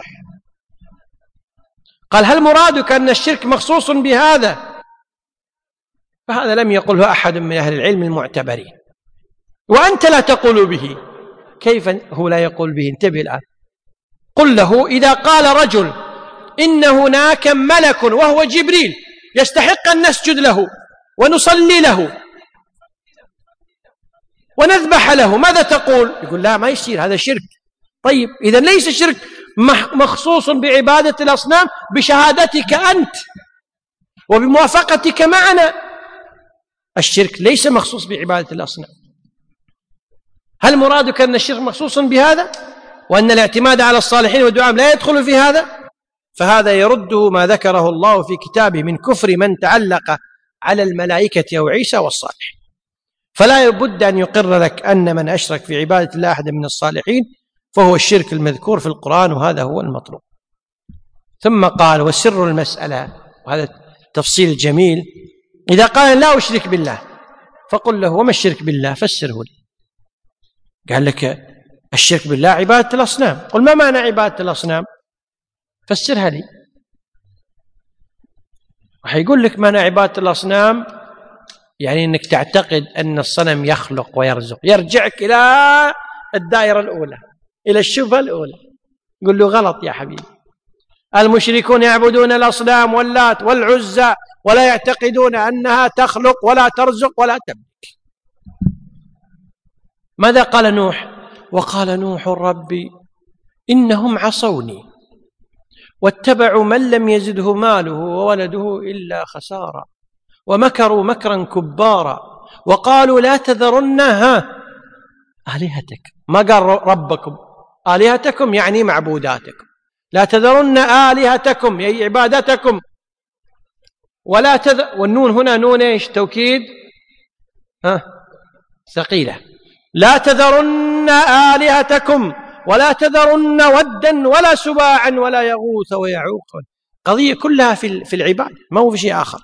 قال هل مرادك أن الشرك مخصوص بهذا؟ فهذا لم يقله أحد من أهل العلم المعتبرين، وأنت لا تقول به. كيف هو لا يقول به؟ انتبه الآن. قل له إذا قال رجل إن هناك ملك وهو جبريل يستحق أن نسجد له ونصلي له ونذبح له، ماذا تقول؟ يقول لا ما يصير، هذا شرك. طيب إذن ليس الشرك مخصوص بعبادة الأصنام بشهادتك أنت وبموافقتك معنا. الشرك ليس مخصوص بعبادة الأصنام. هل مرادك أن الشرك مخصوص بهذا وأن الاعتماد على الصالحين والدعاء لا يدخل في هذا؟ فهذا يرده ما ذكره الله في كتابه من كفر من تعلق على الملائكة أو عيسى والصالح. فلا بد أن يقر لك أن من أشرك في عبادة الله أحد من الصالحين فهو الشرك المذكور في القرآن، وهذا هو المطلوب. ثم قال وسر المسألة، وهذا تفصيل جميل، إذا قال لا أشرك بالله فقل له وما الشرك بالله؟ فسره لي. قال لك الشرك بالله عبادة الأصنام. قل ما معنى عبادة الأصنام؟ فسرها لي. وحيقول لك معنى عبادة الأصنام يعني أنك تعتقد أن الصنم يخلق ويرزق. يرجعك إلى الدائرة الأولى، إلى الشبهة الأولى. قل له غلط يا حبيبي، المشركون يعبدون الأصنام واللات والعزى ولا يعتقدون أنها تخلق ولا ترزق ولا تملك. ماذا قال نوح؟ وقال نوح ربي إنهم عصوني واتبعوا من لم يزده ماله وولده إلا خسارا ومكروا مكرا كبارا وقالوا لا تذرنها آلهتك. ما قال ربكم، آلهتكم يعني معبوداتكم. لا تذرن آلهتكم أي عبادتكم ولا تذ... والنون هنا نون ايش؟ توكيد ها ثقيلة. لا تذرن آلهتكم ولا تذرن ودا ولا سباعا ولا يغوث ويعوق. قضية كلها في في العبادة، ما هو في شيء آخر.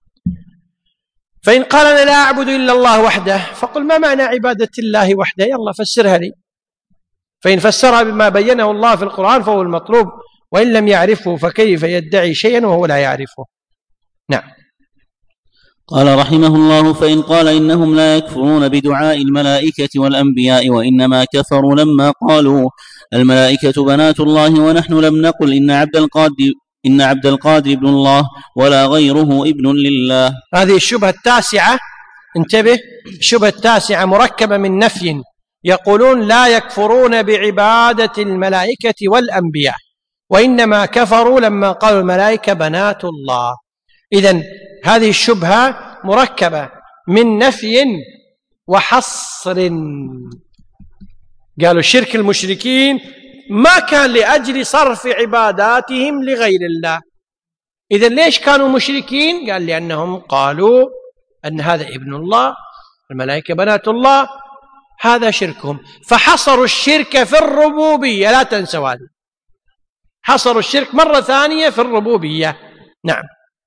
فإن قال أنا لا أعبد إلا الله وحده فقل ما معنى عبادة الله وحده؟ يلا فسرها لي. فإن فسرها بما بينه الله في القرآن فهو المطلوب، وإن لم يعرفه فكيف يدعي شيئا وهو لا يعرفه؟ نعم. قال رحمه الله فإن قال إنهم لا يكفرون بدعاء الملائكة والأنبياء وإنما كفروا لما قالوا الملائكة بنات الله ونحن لم نقل إن عبد القادر إن عبد القادر ابن الله ولا غيره ابن لله. هذه الشبهة التاسعة، انتبه، الشبهة التاسعة مركبة من نفي يقولون لا يكفرون بعبادة الملائكة والأنبياء، وإنما كفروا لما قالوا الملائكة بنات الله. إذن هذه الشبهة مركبة من نفي وحصر. قالوا شرك المشركين ما كان لأجل صرف عباداتهم لغير الله. إذن ليش كانوا مشركين؟ قال لأنهم قالوا أن هذا ابن الله، الملائكة بنات الله، هذا شركهم، فحصروا الشرك في الربوبية. لا تنسوا هذه، حصروا الشرك مرة ثانية في الربوبية. نعم.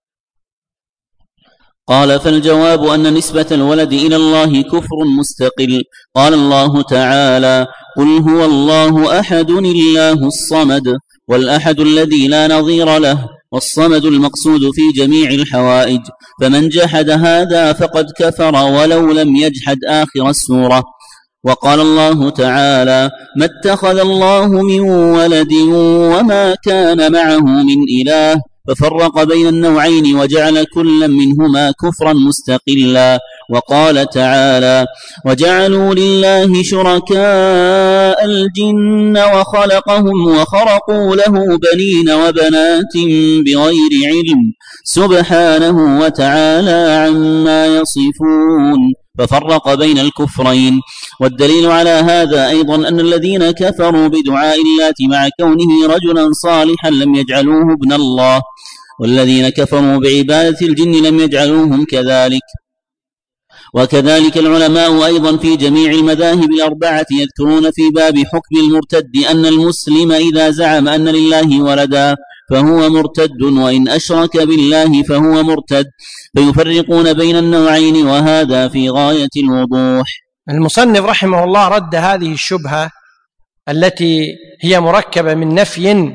قال: فالجواب أن نسبة الولد إلى الله كفر مستقل. قال الله تعالى: قل هو الله أحد الله الصمد، والأحد الذي لا نظير له، والصمد المقصود في جميع الحوائج. فمن جحد هذا فقد كفر ولو لم يجحد آخر السورة. وقال الله تعالى: ما اتخذ الله من ولد وما كان معه من إله، ففرق بين النوعين وجعل كلا منهما كفرا مستقلا. وقال تعالى: وجعلوا لله شركاء الجن وخلقهم وخرقوا له بنين وبنات بغير علم سبحانه وتعالى عما يصفون. ففرق بين الكفرين. والدليل على هذا أيضا أن الذين كفروا بدعاء اللات مع كونه رجلا صالحا لم يجعلوه ابن الله، والذين كفروا بعبادة الجن لم يجعلوهم كذلك. وكذلك العلماء أيضا في جميع المذاهب الأربعة يذكرون في باب حكم المرتد أن المسلم إذا زعم أن لله ولدا فهو مرتد، وإن أشرك بالله فهو مرتد، فيفرقون بين النوعين، وهذا في غاية الوضوح. المصنف رحمه الله رد هذه الشبهة التي هي مركبة من نفي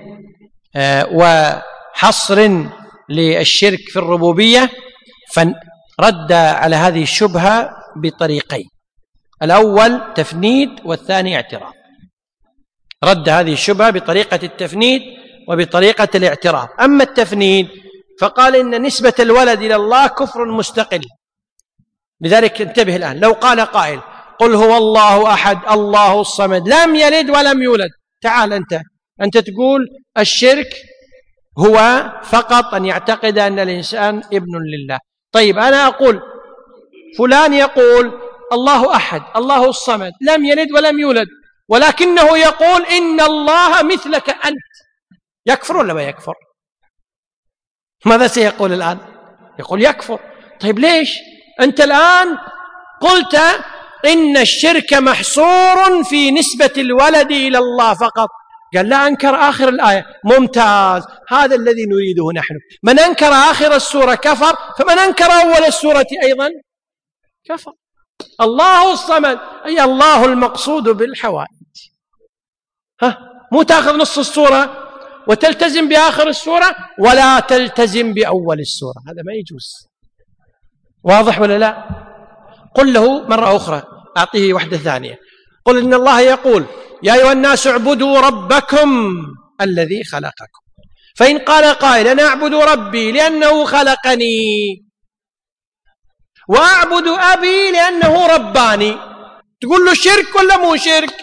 وحصر للشرك في الربوبية، فرد على هذه الشبهة بطريقين: الأول تفنيد والثاني اعتراف. رد هذه الشبهة بطريقة التفنيد وبطريقة الاعتراف. أما التفنيد فقال إن نسبة الولد إلى الله كفر مستقل. لذلك انتبه الآن، لو قال قائل: قل هو الله أحد الله الصمد لم يلد ولم يولد، تعال أنت أنت تقول الشرك هو فقط أن يعتقد أن الإنسان ابن لله. طيب أنا أقول فلان يقول الله أحد الله الصمد لم يلد ولم يولد، ولكنه يقول إن الله مثلك أنت، يكفر ولا ما يكفر؟ ماذا سيقول الآن؟ يقول يكفر. طيب ليش؟ أنت الآن قلت إن الشرك محصور في نسبة الولد إلى الله فقط. قال لا، أنكر آخر الآية. ممتاز، هذا الذي نريده نحن. من أنكر آخر السورة كفر، فمن أنكر أول السورة أيضا كفر. الله الصمد أي الله المقصود بالحوائج. ها، مو تأخذ نص السورة وتلتزم بآخر السورة ولا تلتزم بأول السورة، هذا ما يجوز. واضح ولا لا؟ قل له مرة أخرى، أعطيه وحدة ثانية، قل إن الله يقول يا أيها الناس اعبدوا ربكم الذي خلقكم. فإن قال قائل أنا أعبد ربي لأنه خلقني وأعبد أبي لأنه رباني، تقول له شرك ولا مو شرك؟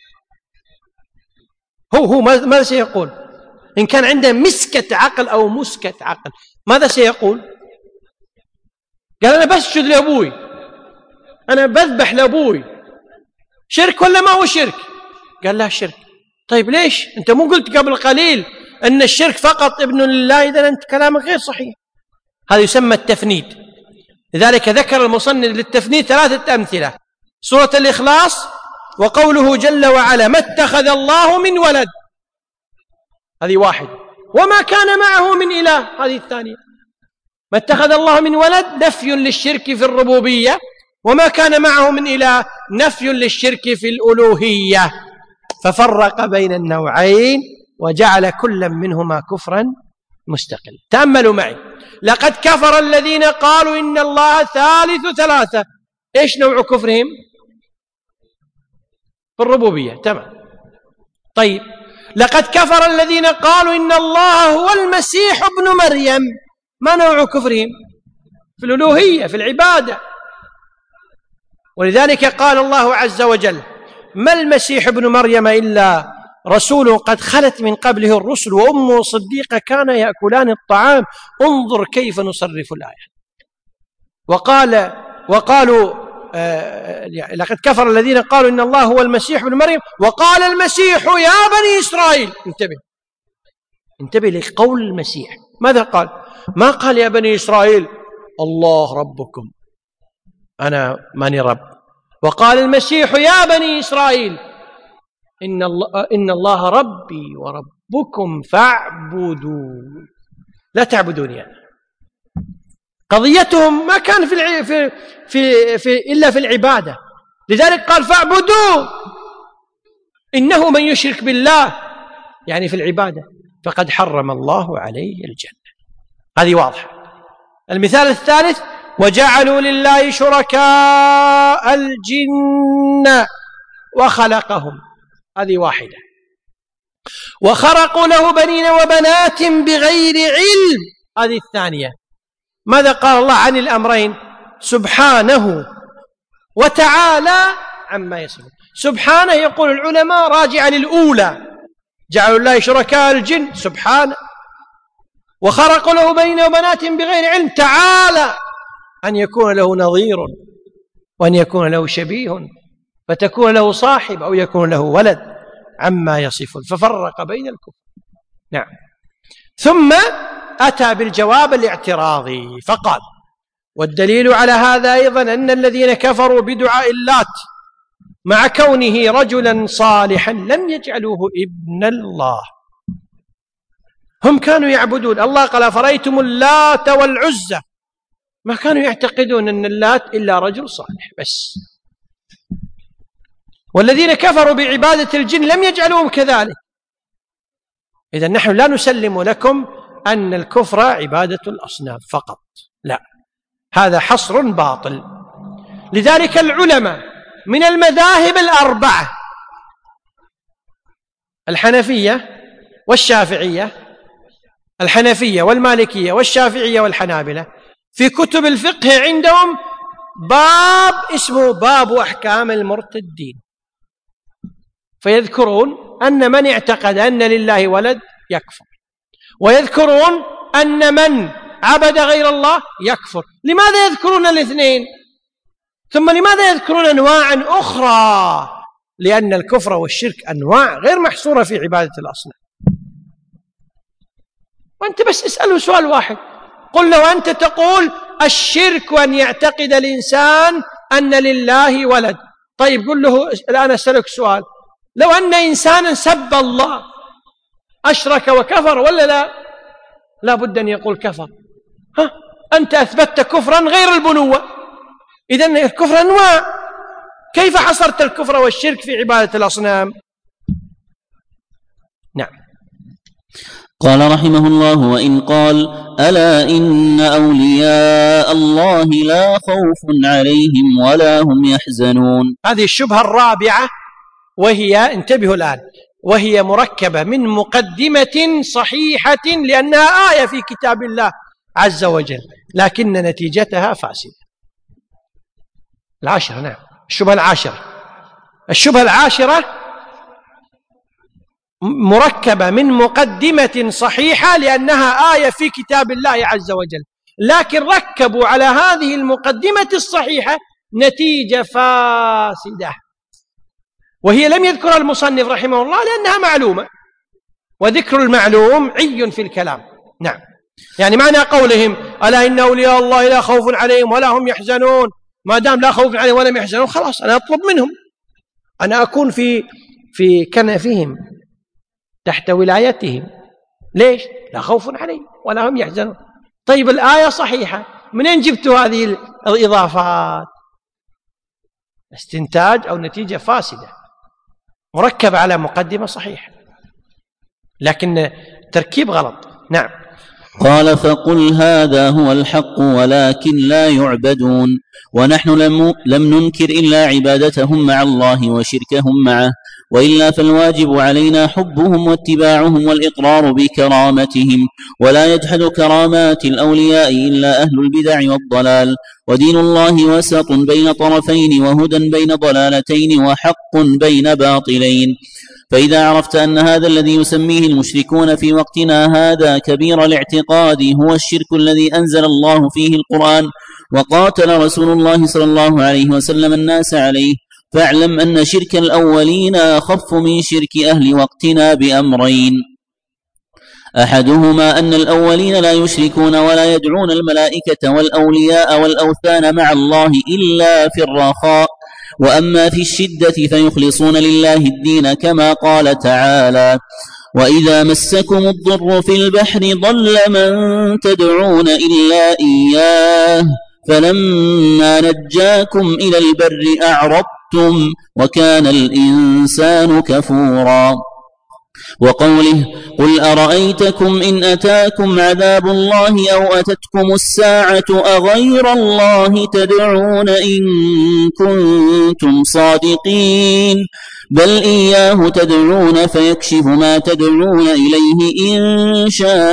هو هو ماذا سيقول؟ إن كان عنده مسكة عقل أو مسكة عقل ماذا سيقول؟ قال أنا بسجد لأبوي، أنا بذبح لأبوي، شرك ولا ما هو شرك؟ قال لا شرك. طيب ليش؟ أنت مو قلت قبل قليل أن الشرك فقط ابن لله؟ إذن أنت كلامك غير صحيح. هذا يسمى التفنيد. لذلك ذكر المصنف للتفنيد ثلاثة أمثلة: سورة الإخلاص، وقوله جل وعلا ما اتخذ الله من ولد، هذه واحد، وما كان معه من إله، هذه الثانية. ما اتخذ الله من ولد نفي للشرك في الربوبية، وما كان معه من إله نفي للشرك في الألوهية. ففرق بين النوعين وجعل كلا منهما كفرا مستقل. تأملوا معي، لقد كفر الذين قالوا إن الله ثالث ثلاثة. إيش نوع كفرهم؟ في الربوبية، تمام. طيب لقد كفر الذين قالوا إن الله هو المسيح ابن مريم، ما نوع كفرهم؟ في الألوهية، في العبادة. ولذلك قال الله عز وجل ما المسيح ابن مريم إلا رسول قد خلت من قبله الرسل وأمه صديقة كان يأكلان الطعام. انظر كيف نصرف الآية. وقال وقالوا آه لقد كفر الذين قالوا إن الله هو المسيح ابن مريم وقال المسيح يا بني إسرائيل. انتبه انتبه لقول المسيح. ماذا قال؟ ما قال يا بني إسرائيل الله ربكم أنا ماني رب. وقال المسيح يا بني إسرائيل إن الله, إن الله ربي وربكم فاعبدوا لا تعبدوني أنا. قضيتهم ما كان في, في, في, في إلا في العبادة. لذلك قال فاعبدوا إنه من يشرك بالله يعني في العبادة فقد حرم الله عليه الجنة. هذه واضحة. المثال الثالث وجعلوا لله شركاء الجن وخلقهم. هذه واحدة. وخرقوا له بنين وبنات بغير علم. هذه الثانية. ماذا قال الله عن الأمرين؟ سبحانه وتعالى عما يصفون. سبحانه يقول العلماء راجع للأولى جعلوا الله شركاء الجن سبحانه. وخرقوا له بنين وبنات بغير علم تعالى أن يكون له نظير وأن يكون له شبيه فتكون له صاحب أو يكون له ولد عما يصفون. ففرق بين الكفر. نعم. ثم أتى بالجواب الاعتراضي فقال والدليل على هذا أيضا أن الذين كفروا بدعاء اللات مع كونه رجلا صالحا لم يجعلوه ابن الله. هم كانوا يعبدون الله قال فرأيتم اللات والعزى. ما كانوا يعتقدون أن اللات إلا رجل صالح بس. والذين كفروا بعبادة الجن لم يجعلوهم كذلك. إذن نحن لا نسلم لكم أن الكفر عبادة الأصنام فقط، لا، هذا حصر باطل. لذلك العلماء من المذاهب الأربعة الحنفية والشافعية الحنفية والمالكية والشافعية والحنابلة في كتب الفقه عندهم باب اسمه باب أحكام المرتدين، فيذكرون أن من اعتقد أن لله ولد يكفر، ويذكرون أن من عبد غير الله يكفر. لماذا يذكرون الاثنين؟ ثم لماذا يذكرون أنواعا أخرى؟ لأن الكفر والشرك أنواع غير محصورة في عبادة الأصنام. وأنت بس اسأله سؤال واحد، قل له أنت تقول الشرك أن يعتقد الإنسان أن لله ولد. طيب قل له الآن أسألك سؤال، لو أن إنسانا سب الله أشرك وكفر ولا لا؟ لا بد أن يقول كفر. ها؟ أنت أثبتت كفرا غير البنوة، إذن الكفر أنواع، كيف حصرت الكفر والشرك في عبادة الأصنام؟ نعم. قال رحمه الله: وإن قال: ألا إن أولياء الله لا خوف عليهم ولا هم يحزنون. هذه الشبهة الرابعة، وهي انتبهوا الآن، وهي مركبة من مقدمة صحيحة لأنها آية في كتاب الله عز وجل، لكن نتيجتها فاسدة. العاشرة، نعم، الشبهة العاشرة الشبهة العاشرة مركبة من مقدمة صحيحة لأنها آية في كتاب الله عز وجل، لكن ركبوا على هذه المقدمة الصحيحة نتيجة فاسدة، وهي لم يذكرها المصنف رحمه الله لأنها معلومة، وذكر المعلوم عي في الكلام. نعم. يعني معنى قولهم ألا إن أولياء الله لا خوف عليهم ولا هم يحزنون، ما دام لا خوف عليهم ولا هم يحزنون خلاص أنا أطلب منهم أنا أكون في في كنفهم تحت ولايتهم. ليش؟ لا خوف عليهم ولا هم يحزنون. طيب الآية صحيحة، منين جبتوا هذه الإضافات؟ استنتاج أو نتيجة فاسدة مركب على مقدمة صحيحة لكن تركيب غلط. نعم. قال: فقل هذا هو الحق ولكن لا يعبدون، ونحن لم, لم ننكر إلا عبادتهم مع الله وشركهم معه، وإلا فالواجب علينا حبهم واتباعهم والإقرار بكرامتهم، ولا يجحد كرامات الأولياء إلا أهل البدع والضلال. ودين الله وسط بين طرفين، وهدى بين ضلالتين، وحق بين باطلين. فإذا عرفت أن هذا الذي يسميه المشركون في وقتنا هذا كبير الاعتقاد هو الشرك الذي أنزل الله فيه القرآن وقاتل رسول الله صلى الله عليه وسلم الناس عليه، فاعلم أن شرك الأولين أخف من شرك أهل وقتنا بأمرين: أحدهما أن الأولين لا يشركون ولا يدعون الملائكة والأولياء والأوثان مع الله إلا في الرخاء، وأما في الشدة فيخلصون لله الدين، كما قال تعالى: وإذا مسكم الضر في البحر ضل من تدعون إلا إياه فلما نجاكم إلى البر أعرضتم وكان الإنسان كفورا. وقوله: قل أرأيتكم إن أتاكم عذاب الله أو أتتكم الساعة أغير الله تدعون إن كنتم صادقين بل إياه تدعون فيكشف ما تدعون إليه إن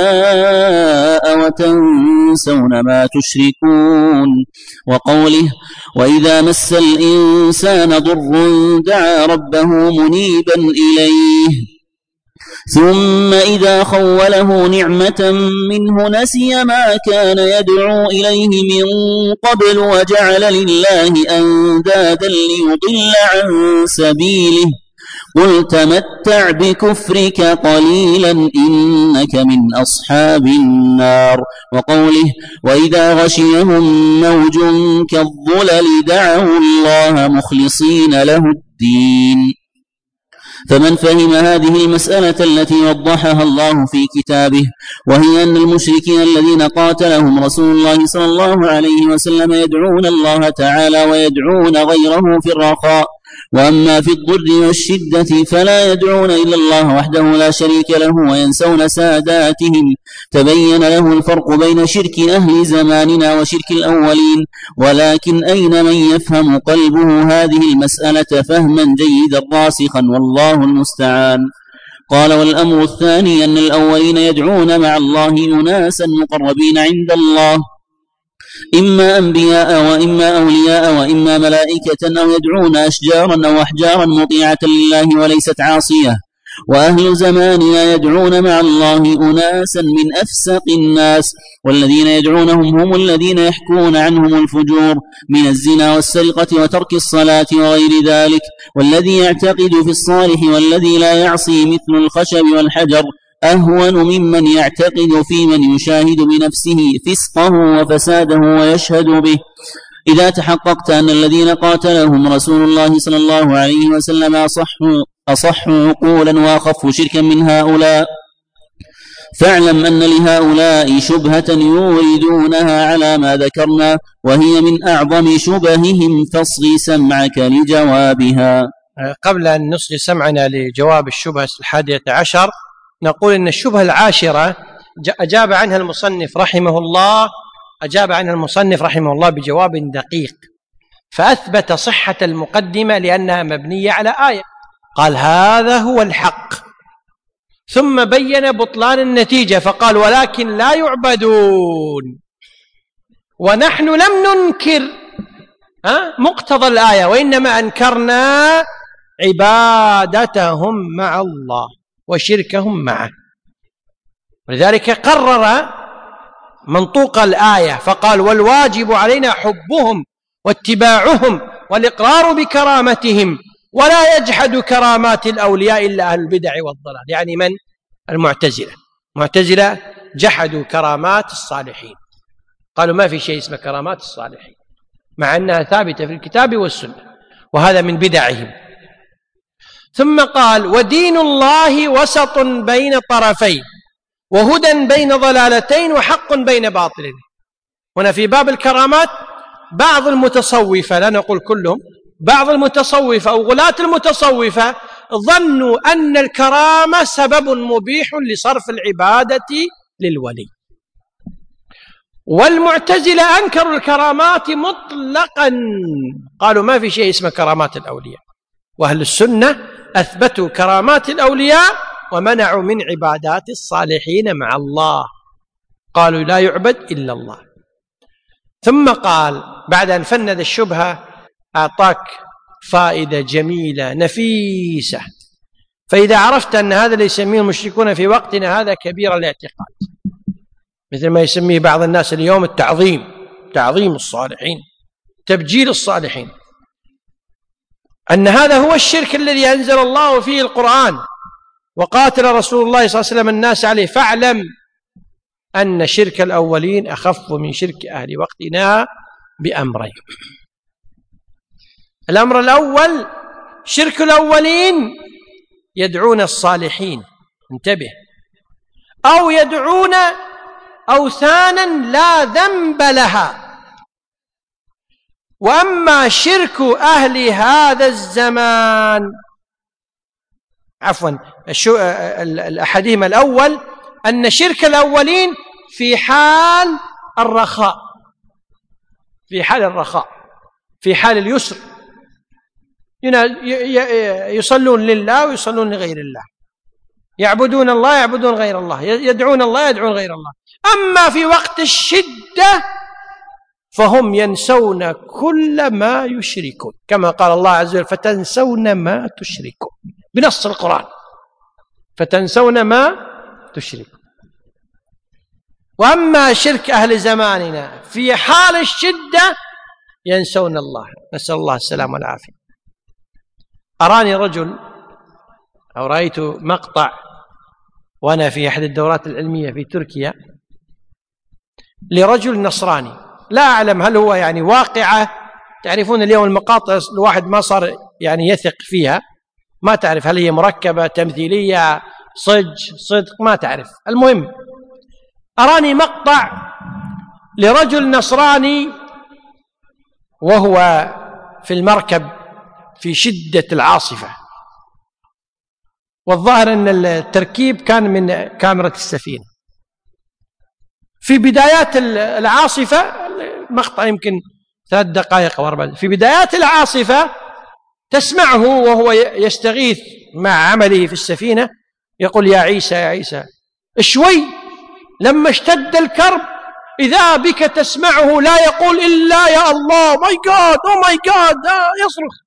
شاء وتنسون ما تشركون. وقوله: وإذا مس الإنسان ضر دعا ربه منيبا إليه ثم إذا خوله نعمة منه نسي ما كان يدعو إليه من قبل وجعل لله أندادا ليضل عن سبيله قل تمتع بكفرك قليلا إنك من أصحاب النار. وقوله: وإذا غشيهم موج كالظلل دعوا الله مخلصين له الدين. فمن فهم هذه المسألة التي وضحها الله في كتابه، وهي أن المشركين الذين قاتلهم رسول الله صلى الله عليه وسلم يدعون الله تعالى ويدعون غيره في الرخاء، وأما في الضر والشدة فلا يدعون إلا الله وحده لا شريك له وينسون ساداتهم، تبين له الفرق بين شرك أهل زماننا وشرك الأولين. ولكن أين من يفهم قلبه هذه المسألة فهما جيدا راسخا، والله المستعان. قال: والأمر الثاني أن الأولين يدعون مع الله أناسا مقربين عند الله، إما أنبياء وإما أولياء وإما ملائكة، أو يدعون أشجارا أو أحجارا مطيعة لله وليست عاصية. وأهل زماننا يدعون مع الله أناسا من أفسق الناس، والذين يدعونهم هم الذين يحكون عنهم الفجور من الزنا والسرقة وترك الصلاة وغير ذلك. والذي يعتقد في الصالح والذي لا يعصي مثل الخشب والحجر أهون ممن يعتقد في من يشاهد بنفسه فسقه وفساده ويشهد به. إذا تحققت أن الذين قاتلهم رسول الله صلى الله عليه وسلم أصحوا أصح عقولا وأخف شركا من هؤلاء، فاعلم أن لهؤلاء شبهة يوردونها على ما ذكرنا، وهي من أعظم شبههم، فاصغ سمعك لجوابها. قبل أن نصغي سمعنا لجواب الشبهة الحادية عشر، نقول إن الشبهة العاشرة أجاب عنها المصنف رحمه الله أجاب عنها المصنف رحمه الله بجواب دقيق، فأثبت صحة المقدمة لأنها مبنية على آية، قال: هذا هو الحق، ثم بين بطلان النتيجة فقال: ولكن لا يعبدون. ونحن لم ننكر مقتضى الآية، وإنما أنكرنا عبادتهم مع الله وشركهم معه. ولذلك قرر منطوق الآية فقال: والواجب علينا حبهم واتباعهم والإقرار بكرامتهم، ولا يجحد كرامات الأولياء إلا أهل البدع والضلال. يعني من؟ المعتزلة. المعتزلة جحدوا كرامات الصالحين، قالوا ما في شيء اسمه كرامات الصالحين، مع أنها ثابتة في الكتاب والسنة، وهذا من بدعهم. ثم قال: ودين الله وسط بين طرفين، وهدى بين ضلالتين، وحق بين باطلين. هنا في باب الكرامات بعض المتصوفة، لا نقول كلهم، بعض المتصوفة أو غلاة المتصوفة ظنوا أن الكرامة سبب مبيح لصرف العبادة للولي، والمعتزلة أنكروا الكرامات مطلقا، قالوا ما في شيء اسمه كرامات الأولياء. وأهل السنة أثبتوا كرامات الأولياء ومنعوا من عبادات الصالحين مع الله، قالوا لا يعبد إلا الله. ثم قال بعد أن فند الشبهة أعطاك فائدة جميلة نفيسة. فإذا عرفت أن هذا اللي يسميه المشركون في وقتنا هذا كبير الاعتقاد، مثل ما يسميه بعض الناس اليوم التعظيم، تعظيم الصالحين، تبجيل الصالحين، أن هذا هو الشرك الذي أنزل الله فيه القرآن وقاتل رسول الله صلى الله عليه وسلم الناس عليه. فاعلم أن شرك الأولين أخف من شرك أهل وقتنا بأمرين. الأمر الأول شرك الأولين يدعون الصالحين، انتبه، أو يدعون أوثانا لا ذنب لها. وأما شرك أهل هذا الزمان، عفوا الأحدهما الأول أن شرك الأولين في حال الرخاء، في حال الرخاء في حال اليسر يصلون لله ويصلون لغير الله، يعبدون الله يعبدون غير الله، يدعون الله يدعون غير الله. أما في وقت الشدة فهم ينسون كل ما يشركون، كما قال الله عز وجل فتنسون ما تشركون بنص القرآن، فتنسون ما تشركون. وأما شرك أهل زماننا في حال الشدة ينسون الله، نسأل الله السلامة والعافية. أراني رجل أو رأيت مقطع وأنا في أحد الدورات العلمية في تركيا لرجل نصراني، لا أعلم هل هو يعني واقعة، تعرفون اليوم المقاطع الواحد ما صار يعني يثق فيها، ما تعرف هل هي مركبة تمثيلية صج صدق ما تعرف. المهم أراني مقطع لرجل نصراني وهو في المركب في شدة العاصفة، والظاهر أن التركيب كان من كاميرا السفينة. في بدايات العاصفة، مقطع يمكن ثلاث دقائق أو أربع، في بدايات العاصفة تسمعه وهو يستغيث مع عمله في السفينة يقول يا عيسى يا عيسى. شوي لما اشتد الكرب إذا بك تسمعه لا يقول إلا يا الله ماي جاد أو ماي جاد، يصرخ.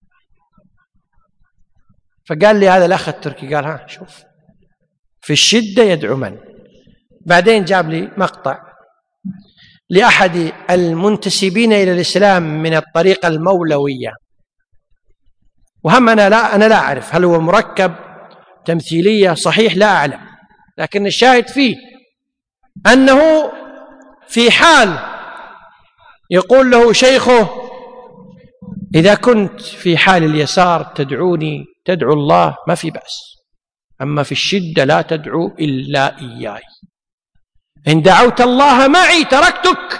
فقال لي هذا الأخ التركي، قال ها شوف في الشدة يدعو من. بعدين جاب لي مقطع لأحد المنتسبين إلى الإسلام من الطريقة المولوية، وهم أنا لا, أنا لا أعرف هل هو مركب تمثيلية صحيح، لا أعلم، لكن الشاهد فيه أنه في حال يقول له شيخه إذا كنت في حال اليسار تدعوني تدعو الله ما في بأس، أما في الشدة لا تدعو إلا إياي، إن دعوت الله معي تركتك.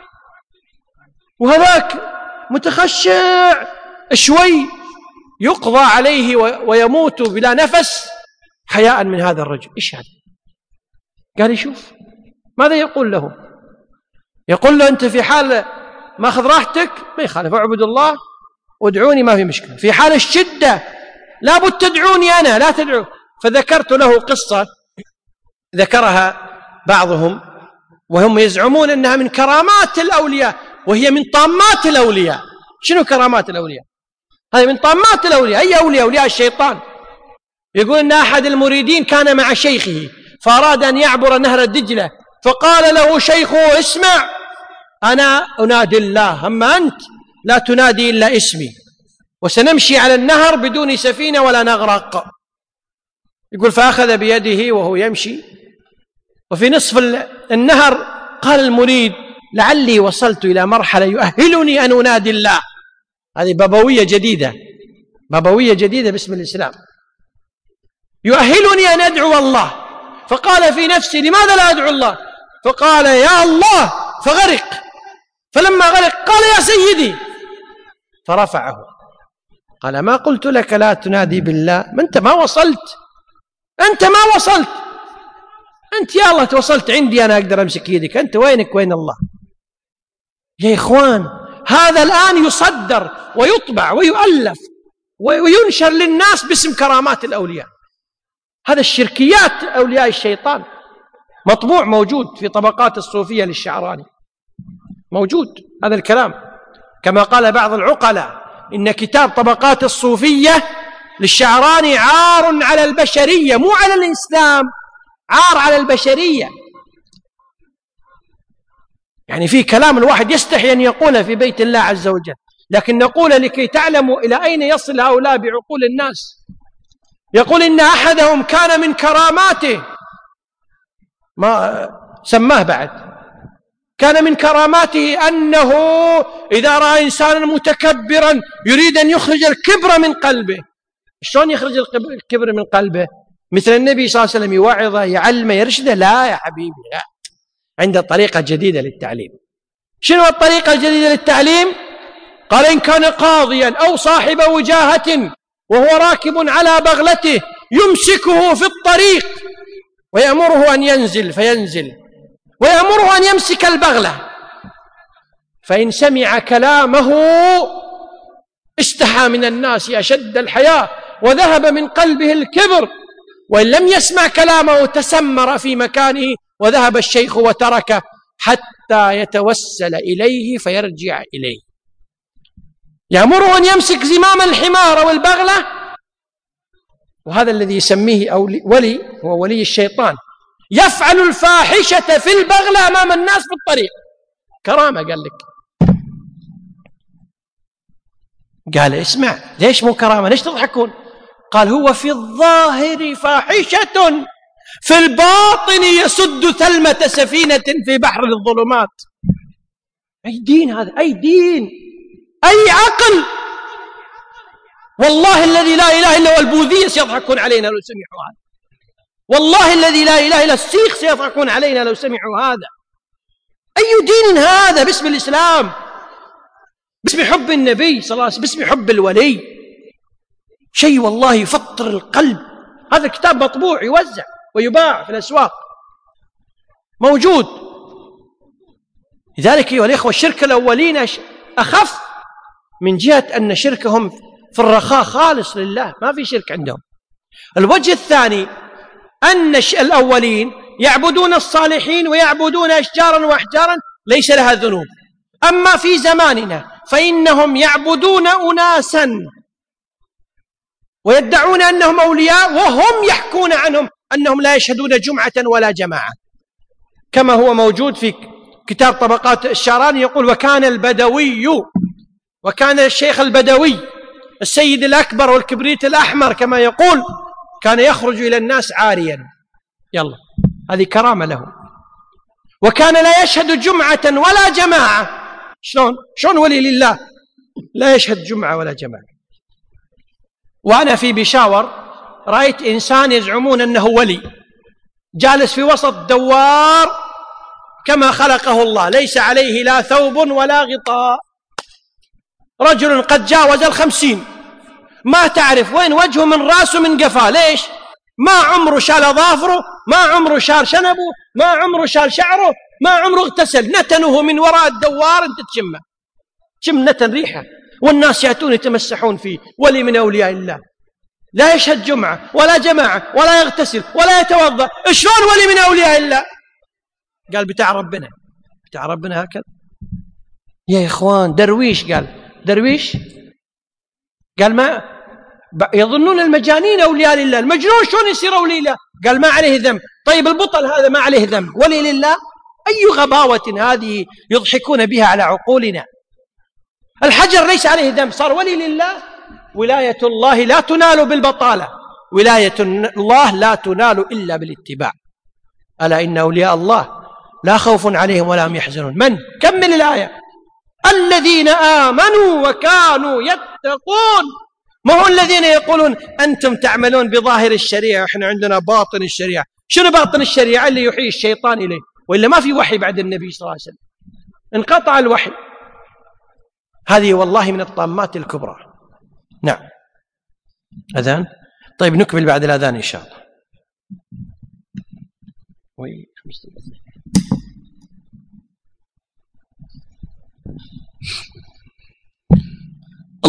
وهذاك متخشع شوي يقضى عليه ويموت بلا نفس حياء من هذا الرجل. إيش هذا؟ قال يشوف ماذا يقول له، يقول له أنت في حال ما أخذ راحتك ما يخالف، اعبد الله وادعوني ما في مشكلة، في حال الشدة لابد تدعوني أنا لا تدعو. فذكرت له قصة ذكرها بعضهم وهم يزعمون أنها من كرامات الأولياء، وهي من طامات الأولياء. شنو كرامات الأولياء؟ هذه من طامات الأولياء. أي أولياء؟ أولياء الشيطان. يقول أن أحد المريدين كان مع شيخه فأراد أن يعبر نهر الدجلة، فقال له شيخه اسمع أنا أنادي الله، أما أنت لا تنادي إلا اسمي، وسنمشي على النهر بدون سفينة ولا نغرق. يقول فأخذ بيده وهو يمشي، وفي نصف النهر قال المريد لعلي وصلت إلى مرحلة يؤهلني أن أنادي الله. هذه بابوية جديدة، بابوية جديدة باسم الإسلام، يؤهلني أن أدعو الله. فقال في نفسي لماذا لا أدعو الله؟ فقال يا الله، فغرق. فلما غرق قال يا سيدي، فرفعه. قال ما قلت لك لا تنادي بالله؟ ما أنت ما وصلت، أنت ما وصلت، أنت يا الله توصلت عندي أنا أقدر أمسك يدك، أنت وينك وين الله؟ يا إخوان هذا الآن يصدر ويطبع ويؤلف وينشر للناس باسم كرامات الأولياء. هذا الشركيات أولياء الشيطان مطبوع موجود في طبقات الصوفية للشعراني، موجود هذا الكلام، كما قال بعض العقلاء إن كتاب طبقات الصوفية للشعراني عار على البشرية، مو على الإسلام، عار على البشرية. يعني في كلام الواحد يستحي أن يقوله في بيت الله عز وجل، لكن نقول لكي تعلموا إلى أين يصل هؤلاء بعقول الناس. يقول إن أحدهم كان من كراماته، ما سماه بعد، كان من كراماته أنه إذا رأى إنسانا متكبرا يريد أن يخرج الكبر من قلبه. شلون يخرج الكبر من قلبه؟ مثل النبي صلى الله عليه وسلم يوعظه يعلمه يرشده؟ لا يا حبيبي، لا، عنده طريقة جديدة للتعليم. شنو الطريقة الجديدة للتعليم؟ قال إن كان قاضيا أو صاحب وجاهة وهو راكب على بغلته يمسكه في الطريق ويأمره أن ينزل فينزل، ويأمره أن يمسك البغلة، فإن سمع كلامه استحى من الناس أشد الحياء وذهب من قلبه الكبر، وإن لم يسمع كلامه تسمر في مكانه وذهب الشيخ وتركه حتى يتوسل إليه فيرجع إليه. يأمره أن يمسك زمام الحمار والبغلة، وهذا الذي يسميه ولي هو ولي الشيطان، يفعل الفاحشة في البغلة أمام الناس في الطريق. كرامة قال لك. قال اسمع، ليش مو كرامة؟ ليش تضحكون؟ قال هو في الظاهر فاحشة، في الباطن يسد ثلمة سفينة في بحر الظلمات. أي دين هذا؟ أي دين؟ أي عقل؟ والله الذي لا إله إلا هو البوذية سيضحكون علينا لو سمعوا هذا، والله الذي لا إله إلا السيخ سيضحكون علينا لو سمعوا هذا. أي دين هذا باسم الإسلام، باسم حب النبي صلى الله عليه وسلم، باسم حب الولي؟ شيء والله يفطر القلب. هذا الكتاب مطبوع يوزع ويباع في الأسواق، موجود. لذلك أيها الإخوة الشرك الأولين أخف من جهة أن شركهم في الرخاء خالص لله، ما في شرك عندهم. الوجه الثاني أن الأولين يعبدون الصالحين ويعبدون أشجارا وأحجارا ليس لها ذنوب. أما في زماننا فإنهم يعبدون أناسا ويدعون أنهم أولياء وهم يحكون عنهم أنهم لا يشهدون جمعة ولا جماعة، كما هو موجود في كتاب طبقات الشعراني. يقول وكان البدوي، وكان الشيخ البدوي السيد الأكبر والكبريت الأحمر كما يقول، كان يخرج إلى الناس عاريا. يلا هذه كرامة له. وكان لا يشهد جمعة ولا جماعة. شلون؟ شلون ولي لله لا يشهد جمعة ولا جماعة؟ وأنا في بيشاور رأيت إنسان يزعمون أنه ولي جالس في وسط دوار كما خلقه الله، ليس عليه لا ثوب ولا غطاء، رجل قد جاوز الخمسين، ما تعرف وين وجهه من راسه من قفاه. ليش؟ ما عمره شال ظافره، ما عمره شال شنبه، ما عمره شال شعره، ما عمره اغتسل، نتنه من وراء الدوار انت تشمه، شم نتن ريحه، والناس يأتون يتمسحون فيه. ولي من أولياء الله لا يشهد جمعة ولا جماعة ولا يغتسل ولا يتوضأ، شلون ولي من أولياء الله؟ قال بتاع ربنا، بتاع ربنا هكذا يا إخوان. درويش، قال درويش، قال ما يظنون المجانين أولياء لله، المجنون شلون يصير أولي الله؟ قال ما عليه ذنب. طيب البطل هذا ما عليه ذنب، ولي لله؟ أي غباوة هذه يضحكون بها على عقولنا. الحجر ليس عليه ذنب صار ولي لله. ولاية الله لا تنال بالبطالة، ولاية الله لا تنال إلا بالاتباع. ألا إن أولياء الله لا خوف عليهم ولا هم يحزنون. من؟ كمل الآية. الذين آمنوا وكانوا يتقون. ما هو الذين يقولون أنتم تعملون بظاهر الشريعة وإحنا عندنا باطن الشريعة. شنو باطن الشريعة؟ اللي يحيي الشيطان إليه، وإلا ما في وحي بعد النبي صلى الله عليه وسلم، انقطع الوحي. هذه والله من الطامات الكبرى. نعم. أذان؟ طيب نكمل بعد الأذان إن شاء الله.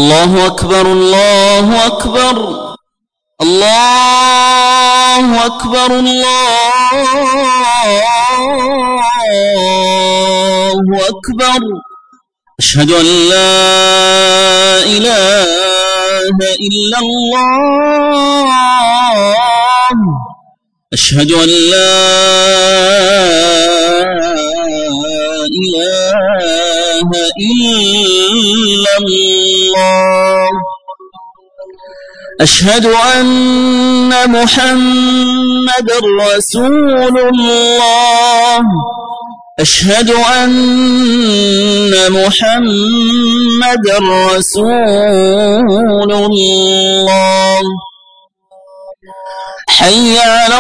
الله أكبر الله أكبر الله أكبر الله أكبر. أشهد أن لا إله إلا الله أشهد أن لا إله إلا الله أشهد أن محمدا رسول الله أشهد أن محمدا رسول الله. حي على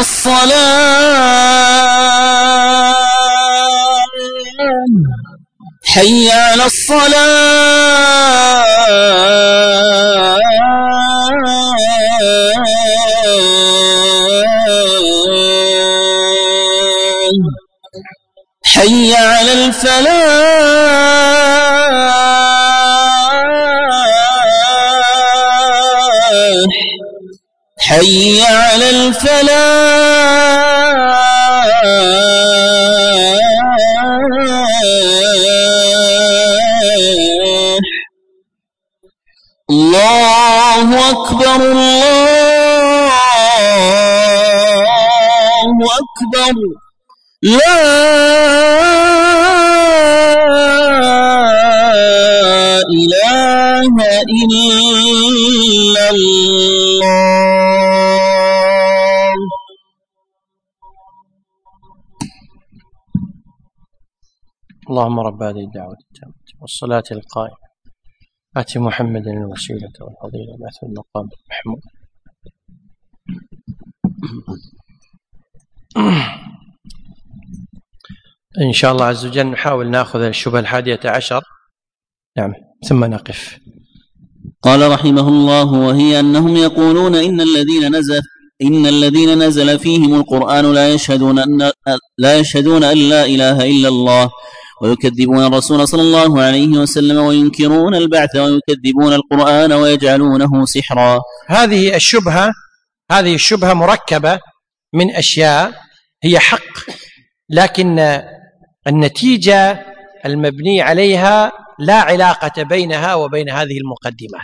الصلاة حي على الصلاة حي على الفلاح حي على الفلاح. الله أكبر الله أكبر. لا إله إلا الله. اللهم رب هذه الدعوة التامة والصلاة القائمة آت محمدا الوسيلة والفضيلة وبعثه المقام المحمود. إن شاء الله عز وجل نحاول نأخذ الشبهة الحادية عشر. نعم ثم نقف. قال رحمه الله: وهي أنهم يقولون إن الذين نزل إن الذين نزل فيهم القرآن لا يشهدون أن لا يشهدون أن لا إله إلا الله، ويكذبون الرسول صلى الله عليه وسلم، وينكرون البعث، ويكذبون القرآن، ويجعلونه سحرا. هذه الشبهة هذه الشبهة مركبة من أشياء هي حق، لكن النتيجة المبني عليها لا علاقة بينها وبين هذه المقدمات.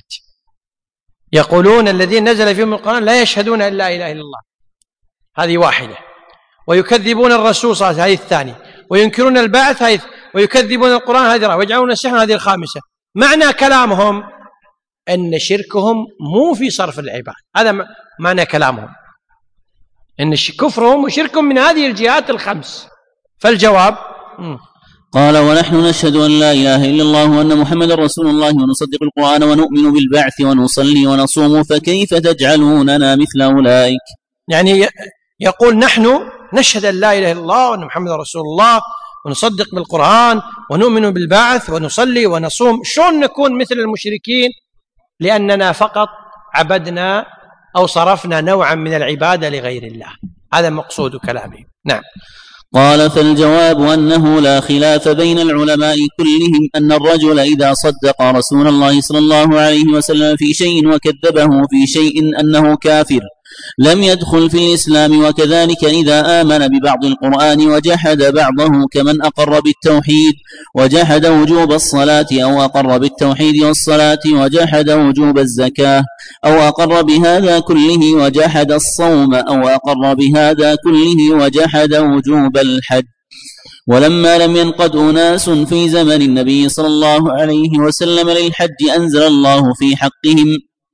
يقولون الذين نزل فيهم القرآن لا يشهدون أن لا إله إلا الله، هذه واحدة، ويكذبون الرسول صلى الله عليه وسلم، هذه الثانية، وينكرون البعث، هذه، ويكذبون القرآن، هذه، ويجعلون السحر، هذه الخامسة. معنى كلامهم أن شركهم مو في صرف العباد، هذا معنى كلامهم، أن كفرهم وشركهم من هذه الجهات الخمس. فالجواب م. قال: ونحن نشهد أن لا إله إلا الله وأن محمد رسول الله، ونصدق القرآن، ونؤمن بالبعث، ونصلي ونصوم، فكيف تجعلوننا مثل أولئك؟ يعني يقول نحن نشهد أن لا إله إلا الله وأن محمد رسول الله، ونصدق بالقرآن، ونؤمن بالبعث، ونصلي ونصوم. شلون نكون مثل المشركين؟ لأننا فقط عبدنا أو صرفنا نوعا من العبادة لغير الله. هذا مقصود كلامه. نعم. قال: فالجواب أنه لا خلاف بين العلماء كلهم أن الرجل إذا صدق رسول الله صلى الله عليه وسلم في شيء وكذبه في شيء أنه كافر، لم يدخل في الإسلام. وكذلك إذا آمن ببعض القرآن وجحد بعضه، كمن أقر بالتوحيد وجحد وجوب الصلاة، أو أقر بالتوحيد والصلاة وجحد وجوب الزكاة، أو أقر بهذا كله وجحد الصوم، أو أقر بهذا كله وجحد وجوب الحج. ولما لم ينقض أناس في زمن النبي صلى الله عليه وسلم للحج، أنزل الله في حقهم: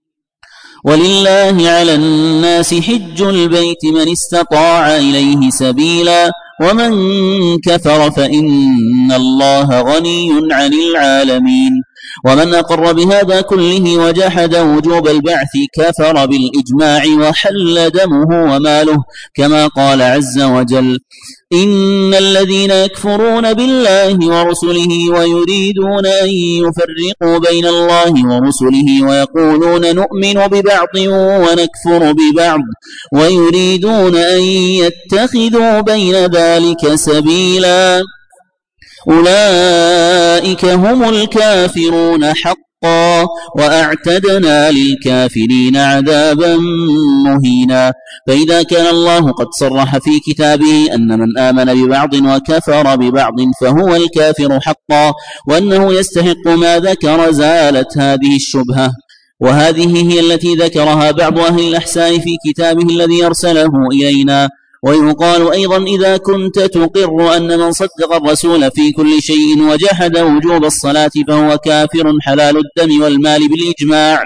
ولله على الناس حج البيت من استطاع إليه سبيلا، ومن كفر فإن الله غني عن العالمين. ومن أقر بهذا كله وجحد وجوب البعث كفر بالإجماع، وحل دمه وماله، كما قال عز وجل: إن الذين يكفرون بالله ورسله ويريدون أن يفرقوا بين الله ورسله، ويقولون نؤمن ببعض ونكفر ببعض، ويريدون أن يتخذوا بين ذلك سبيلا، أولئك هم الكافرون حقا. حقا وأعتدنا للكافرين عذابا مهينا. فإذا كان الله قد صرح في كتابه أن من آمن ببعض وكفر ببعض فهو الكافر حقا وأنه يستحق ما ذكر، زالت هذه الشبهة. وهذه هي التي ذكرها بعض أهل الأحسان في كتابه الذي أرسله إلينا. ويقال أيضا إذا كنت تقر أن من صدق الرسول في كل شيء وجحد وجوب الصلاة فهو كافر حلال الدم والمال بالإجماع.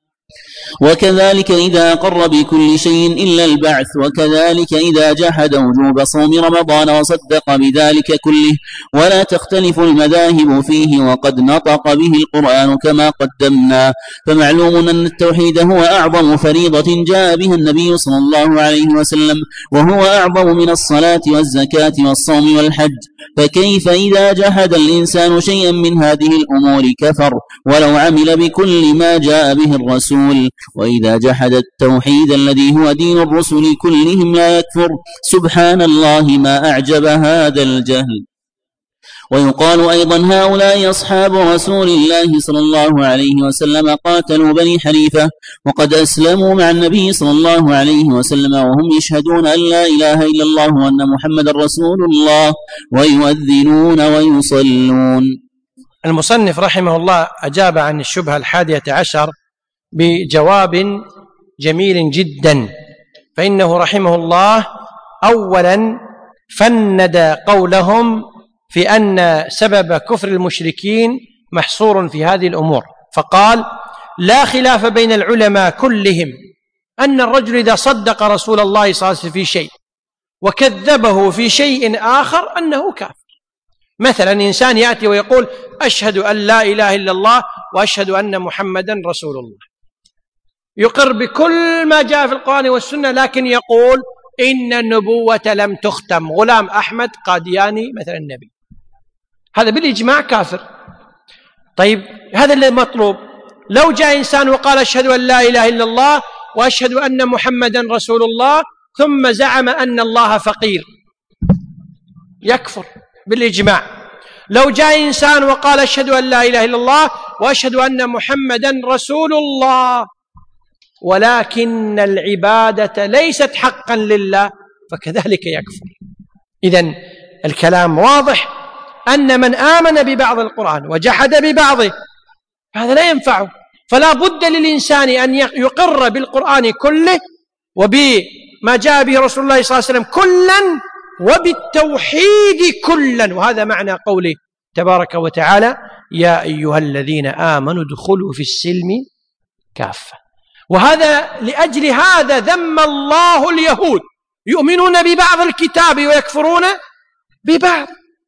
وكذلك إذا أقر بكل شيء إلا البعث، وكذلك إذا جحد وجوب صوم رمضان وصدق بذلك كله، ولا تختلف المذاهب فيه وقد نطق به القرآن كما قدمنا. فمعلوم أن التوحيد هو أعظم فريضة جاء بها النبي صلى الله عليه وسلم، وهو أعظم من الصلاة والزكاة والصوم والحج. فكيف إذا جحد الإنسان شيئا من هذه الأمور كفر ولو عمل بكل ما جاء به الرسول؟ وإذا جحد التوحيد الذي هو دين الرسل كلهم لا يكفر. سبحان الله ما أعجب هذا الجهل. ويقال أيضا هؤلاء أصحاب رسول الله صلى الله عليه وسلم قاتلوا بني حنيفة وقد أسلموا مع النبي صلى الله عليه وسلم وهم يشهدون أن لا إله إلا الله وأن محمد رسول الله ويؤذنون ويصلون. المصنف رحمه الله أجاب عن الشبهة الحادية عشر بجواب جميل جدا، فإنه رحمه الله أولا فند قولهم في أن سبب كفر المشركين محصور في هذه الأمور، فقال لا خلاف بين العلماء كلهم أن الرجل إذا صدق رسول الله صلى الله عليه وسلم في شيء وكذبه في شيء آخر أنه كافر. مثلا إنسان يأتي ويقول أشهد أن لا إله إلا الله وأشهد أن محمدا رسول الله، يقر بكل ما جاء في القرآن والسنة، لكن يقول إن النبوة لم تختم، غلام أحمد قادياني مثلا النبي، هذا بالإجماع كافر. طيب هذا اللي مطلوب. لو جاء إنسان وقال أشهد أن لا إله إلا الله وأشهد أن محمدا رسول الله ثم زعم أن الله فقير، يكفر بالإجماع. لو جاء إنسان وقال أشهد أن لا إله إلا الله وأشهد أن محمدا رسول الله ولكن العبادة ليست حقا لله فكذلك يكفر. إذن الكلام واضح أن من آمن ببعض القرآن وجحد ببعضه هذا لا ينفعه، فلا بد للإنسان أن يقر بالقرآن كله وبما جاء به رسول الله صلى الله عليه وسلم كلا وبالتوحيد كلا. وهذا معنى قوله تبارك وتعالى يا أيها الذين آمنوا ادخلوا في السلم كافة. وهذا لأجل هذا ذم الله اليهود يؤمنون ببعض الكتاب ويكفرون ببعض،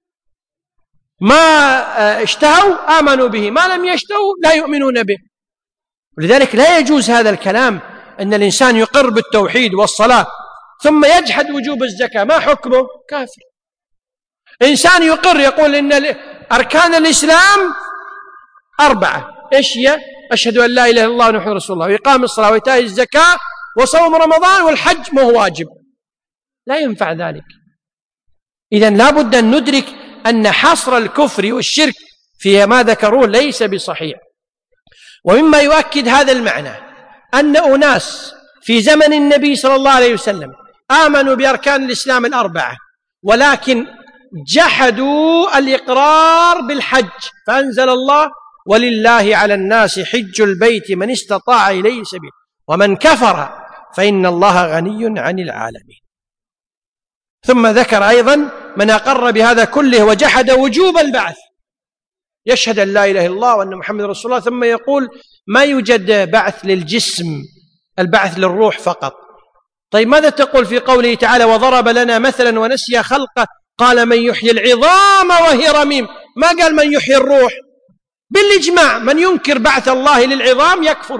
ما اشتهوا آمنوا به، ما لم يشتهوا لا يؤمنون به. ولذلك لا يجوز هذا الكلام أن الإنسان يقر بالتوحيد والصلاة ثم يجحد وجوب الزكاة، ما حكمه؟ كافر. إنسان يقر يقول إن أركان الإسلام أربعة، إيش هي؟ أشهد أن لا إله إلا الله ونحن رسول الله وإقام الصلاة وإيتاء الزكاة وصوم رمضان والحج ما هو واجب، لا ينفع ذلك. إذن لا بد أن ندرك أن حصر الكفر والشرك في ما ذكروه ليس بصحيح. ومما يؤكد هذا المعنى أن أناس في زمن النبي صلى الله عليه وسلم آمنوا بأركان الإسلام الأربعة ولكن جحدوا الإقرار بالحج، فأنزل الله ولله على الناس حج البيت من استطاع إليه سبيل ومن كفر فإن الله غني عن العالمين. ثم ذكر أيضا من أقر بهذا كله وجحد وجوب البعث، يشهد أن لا إله إلا الله وأن محمد رسول الله ثم يقول ما يوجد بعث للجسم، البعث للروح فقط. طيب ماذا تقول في قوله تعالى وضرب لنا مثلا ونسي خلقه قال من يحيي العظام وهي رميم، ما قال من يحيي الروح؟ بالإجماع من ينكر بعث الله للعظام يكفر.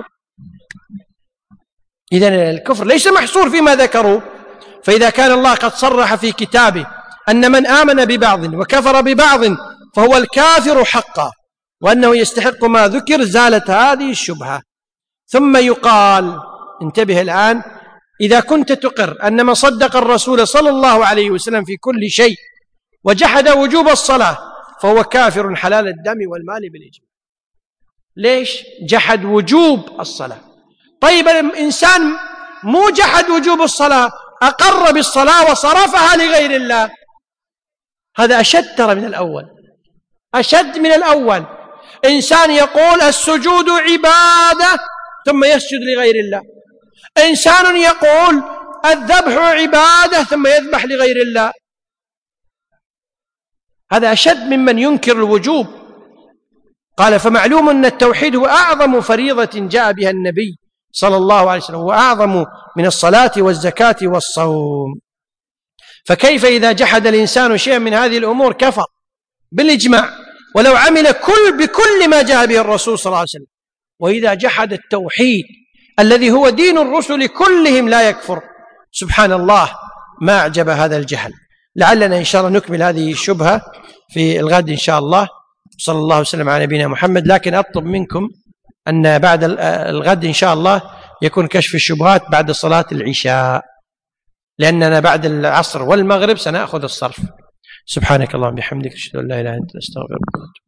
إذن الكفر ليس محصور فيما ذكروا. فإذا كان الله قد صرح في كتابه أن من آمن ببعض وكفر ببعض فهو الكافر حقا وأنه يستحق ما ذكر، زالت هذه الشبهة. ثم يقال انتبه الآن إذا كنت تقر أن من صدق الرسول صلى الله عليه وسلم في كل شيء وجحد وجوب الصلاة فهو كافر حلال الدم والمال بالإجماع. ليش؟ جحد وجوب الصلاة. طيب الإنسان مو جحد وجوب الصلاة، أقر بالصلاة وصرفها لغير الله، هذا أشد ترى من الأول، أشد من الأول. إنسان يقول السجود عبادة ثم يسجد لغير الله، إنسان يقول الذبح عبادة ثم يذبح لغير الله، هذا أشد ممن ينكر الوجوب. قال فمعلوم أن التوحيد هو أعظم فريضة جاء بها النبي صلى الله عليه وسلم، وأعظم من الصلاة والزكاة والصوم. فكيف إذا جحد الإنسان شيئا من هذه الأمور كفر بالإجماع، ولو عمل كل بكل ما جاء به الرسول صلى الله عليه وسلم. وإذا جحد التوحيد الذي هو دين الرسل كلهم لا يكفر. سبحان الله، ما أعجب هذا الجهل. لعلنا إن شاء الله نكمل هذه الشبهة في الغد إن شاء الله. صلى الله وسلم على نبينا محمد. لكن أطلب منكم أن بعد الغد إن شاء الله يكون كشف الشبهات بعد صلاة العشاء، لأننا بعد العصر والمغرب سنأخذ الصرف. سبحانك اللهم وبحمدك، أشهد أن لا إله إلا أنت، أستغفرك.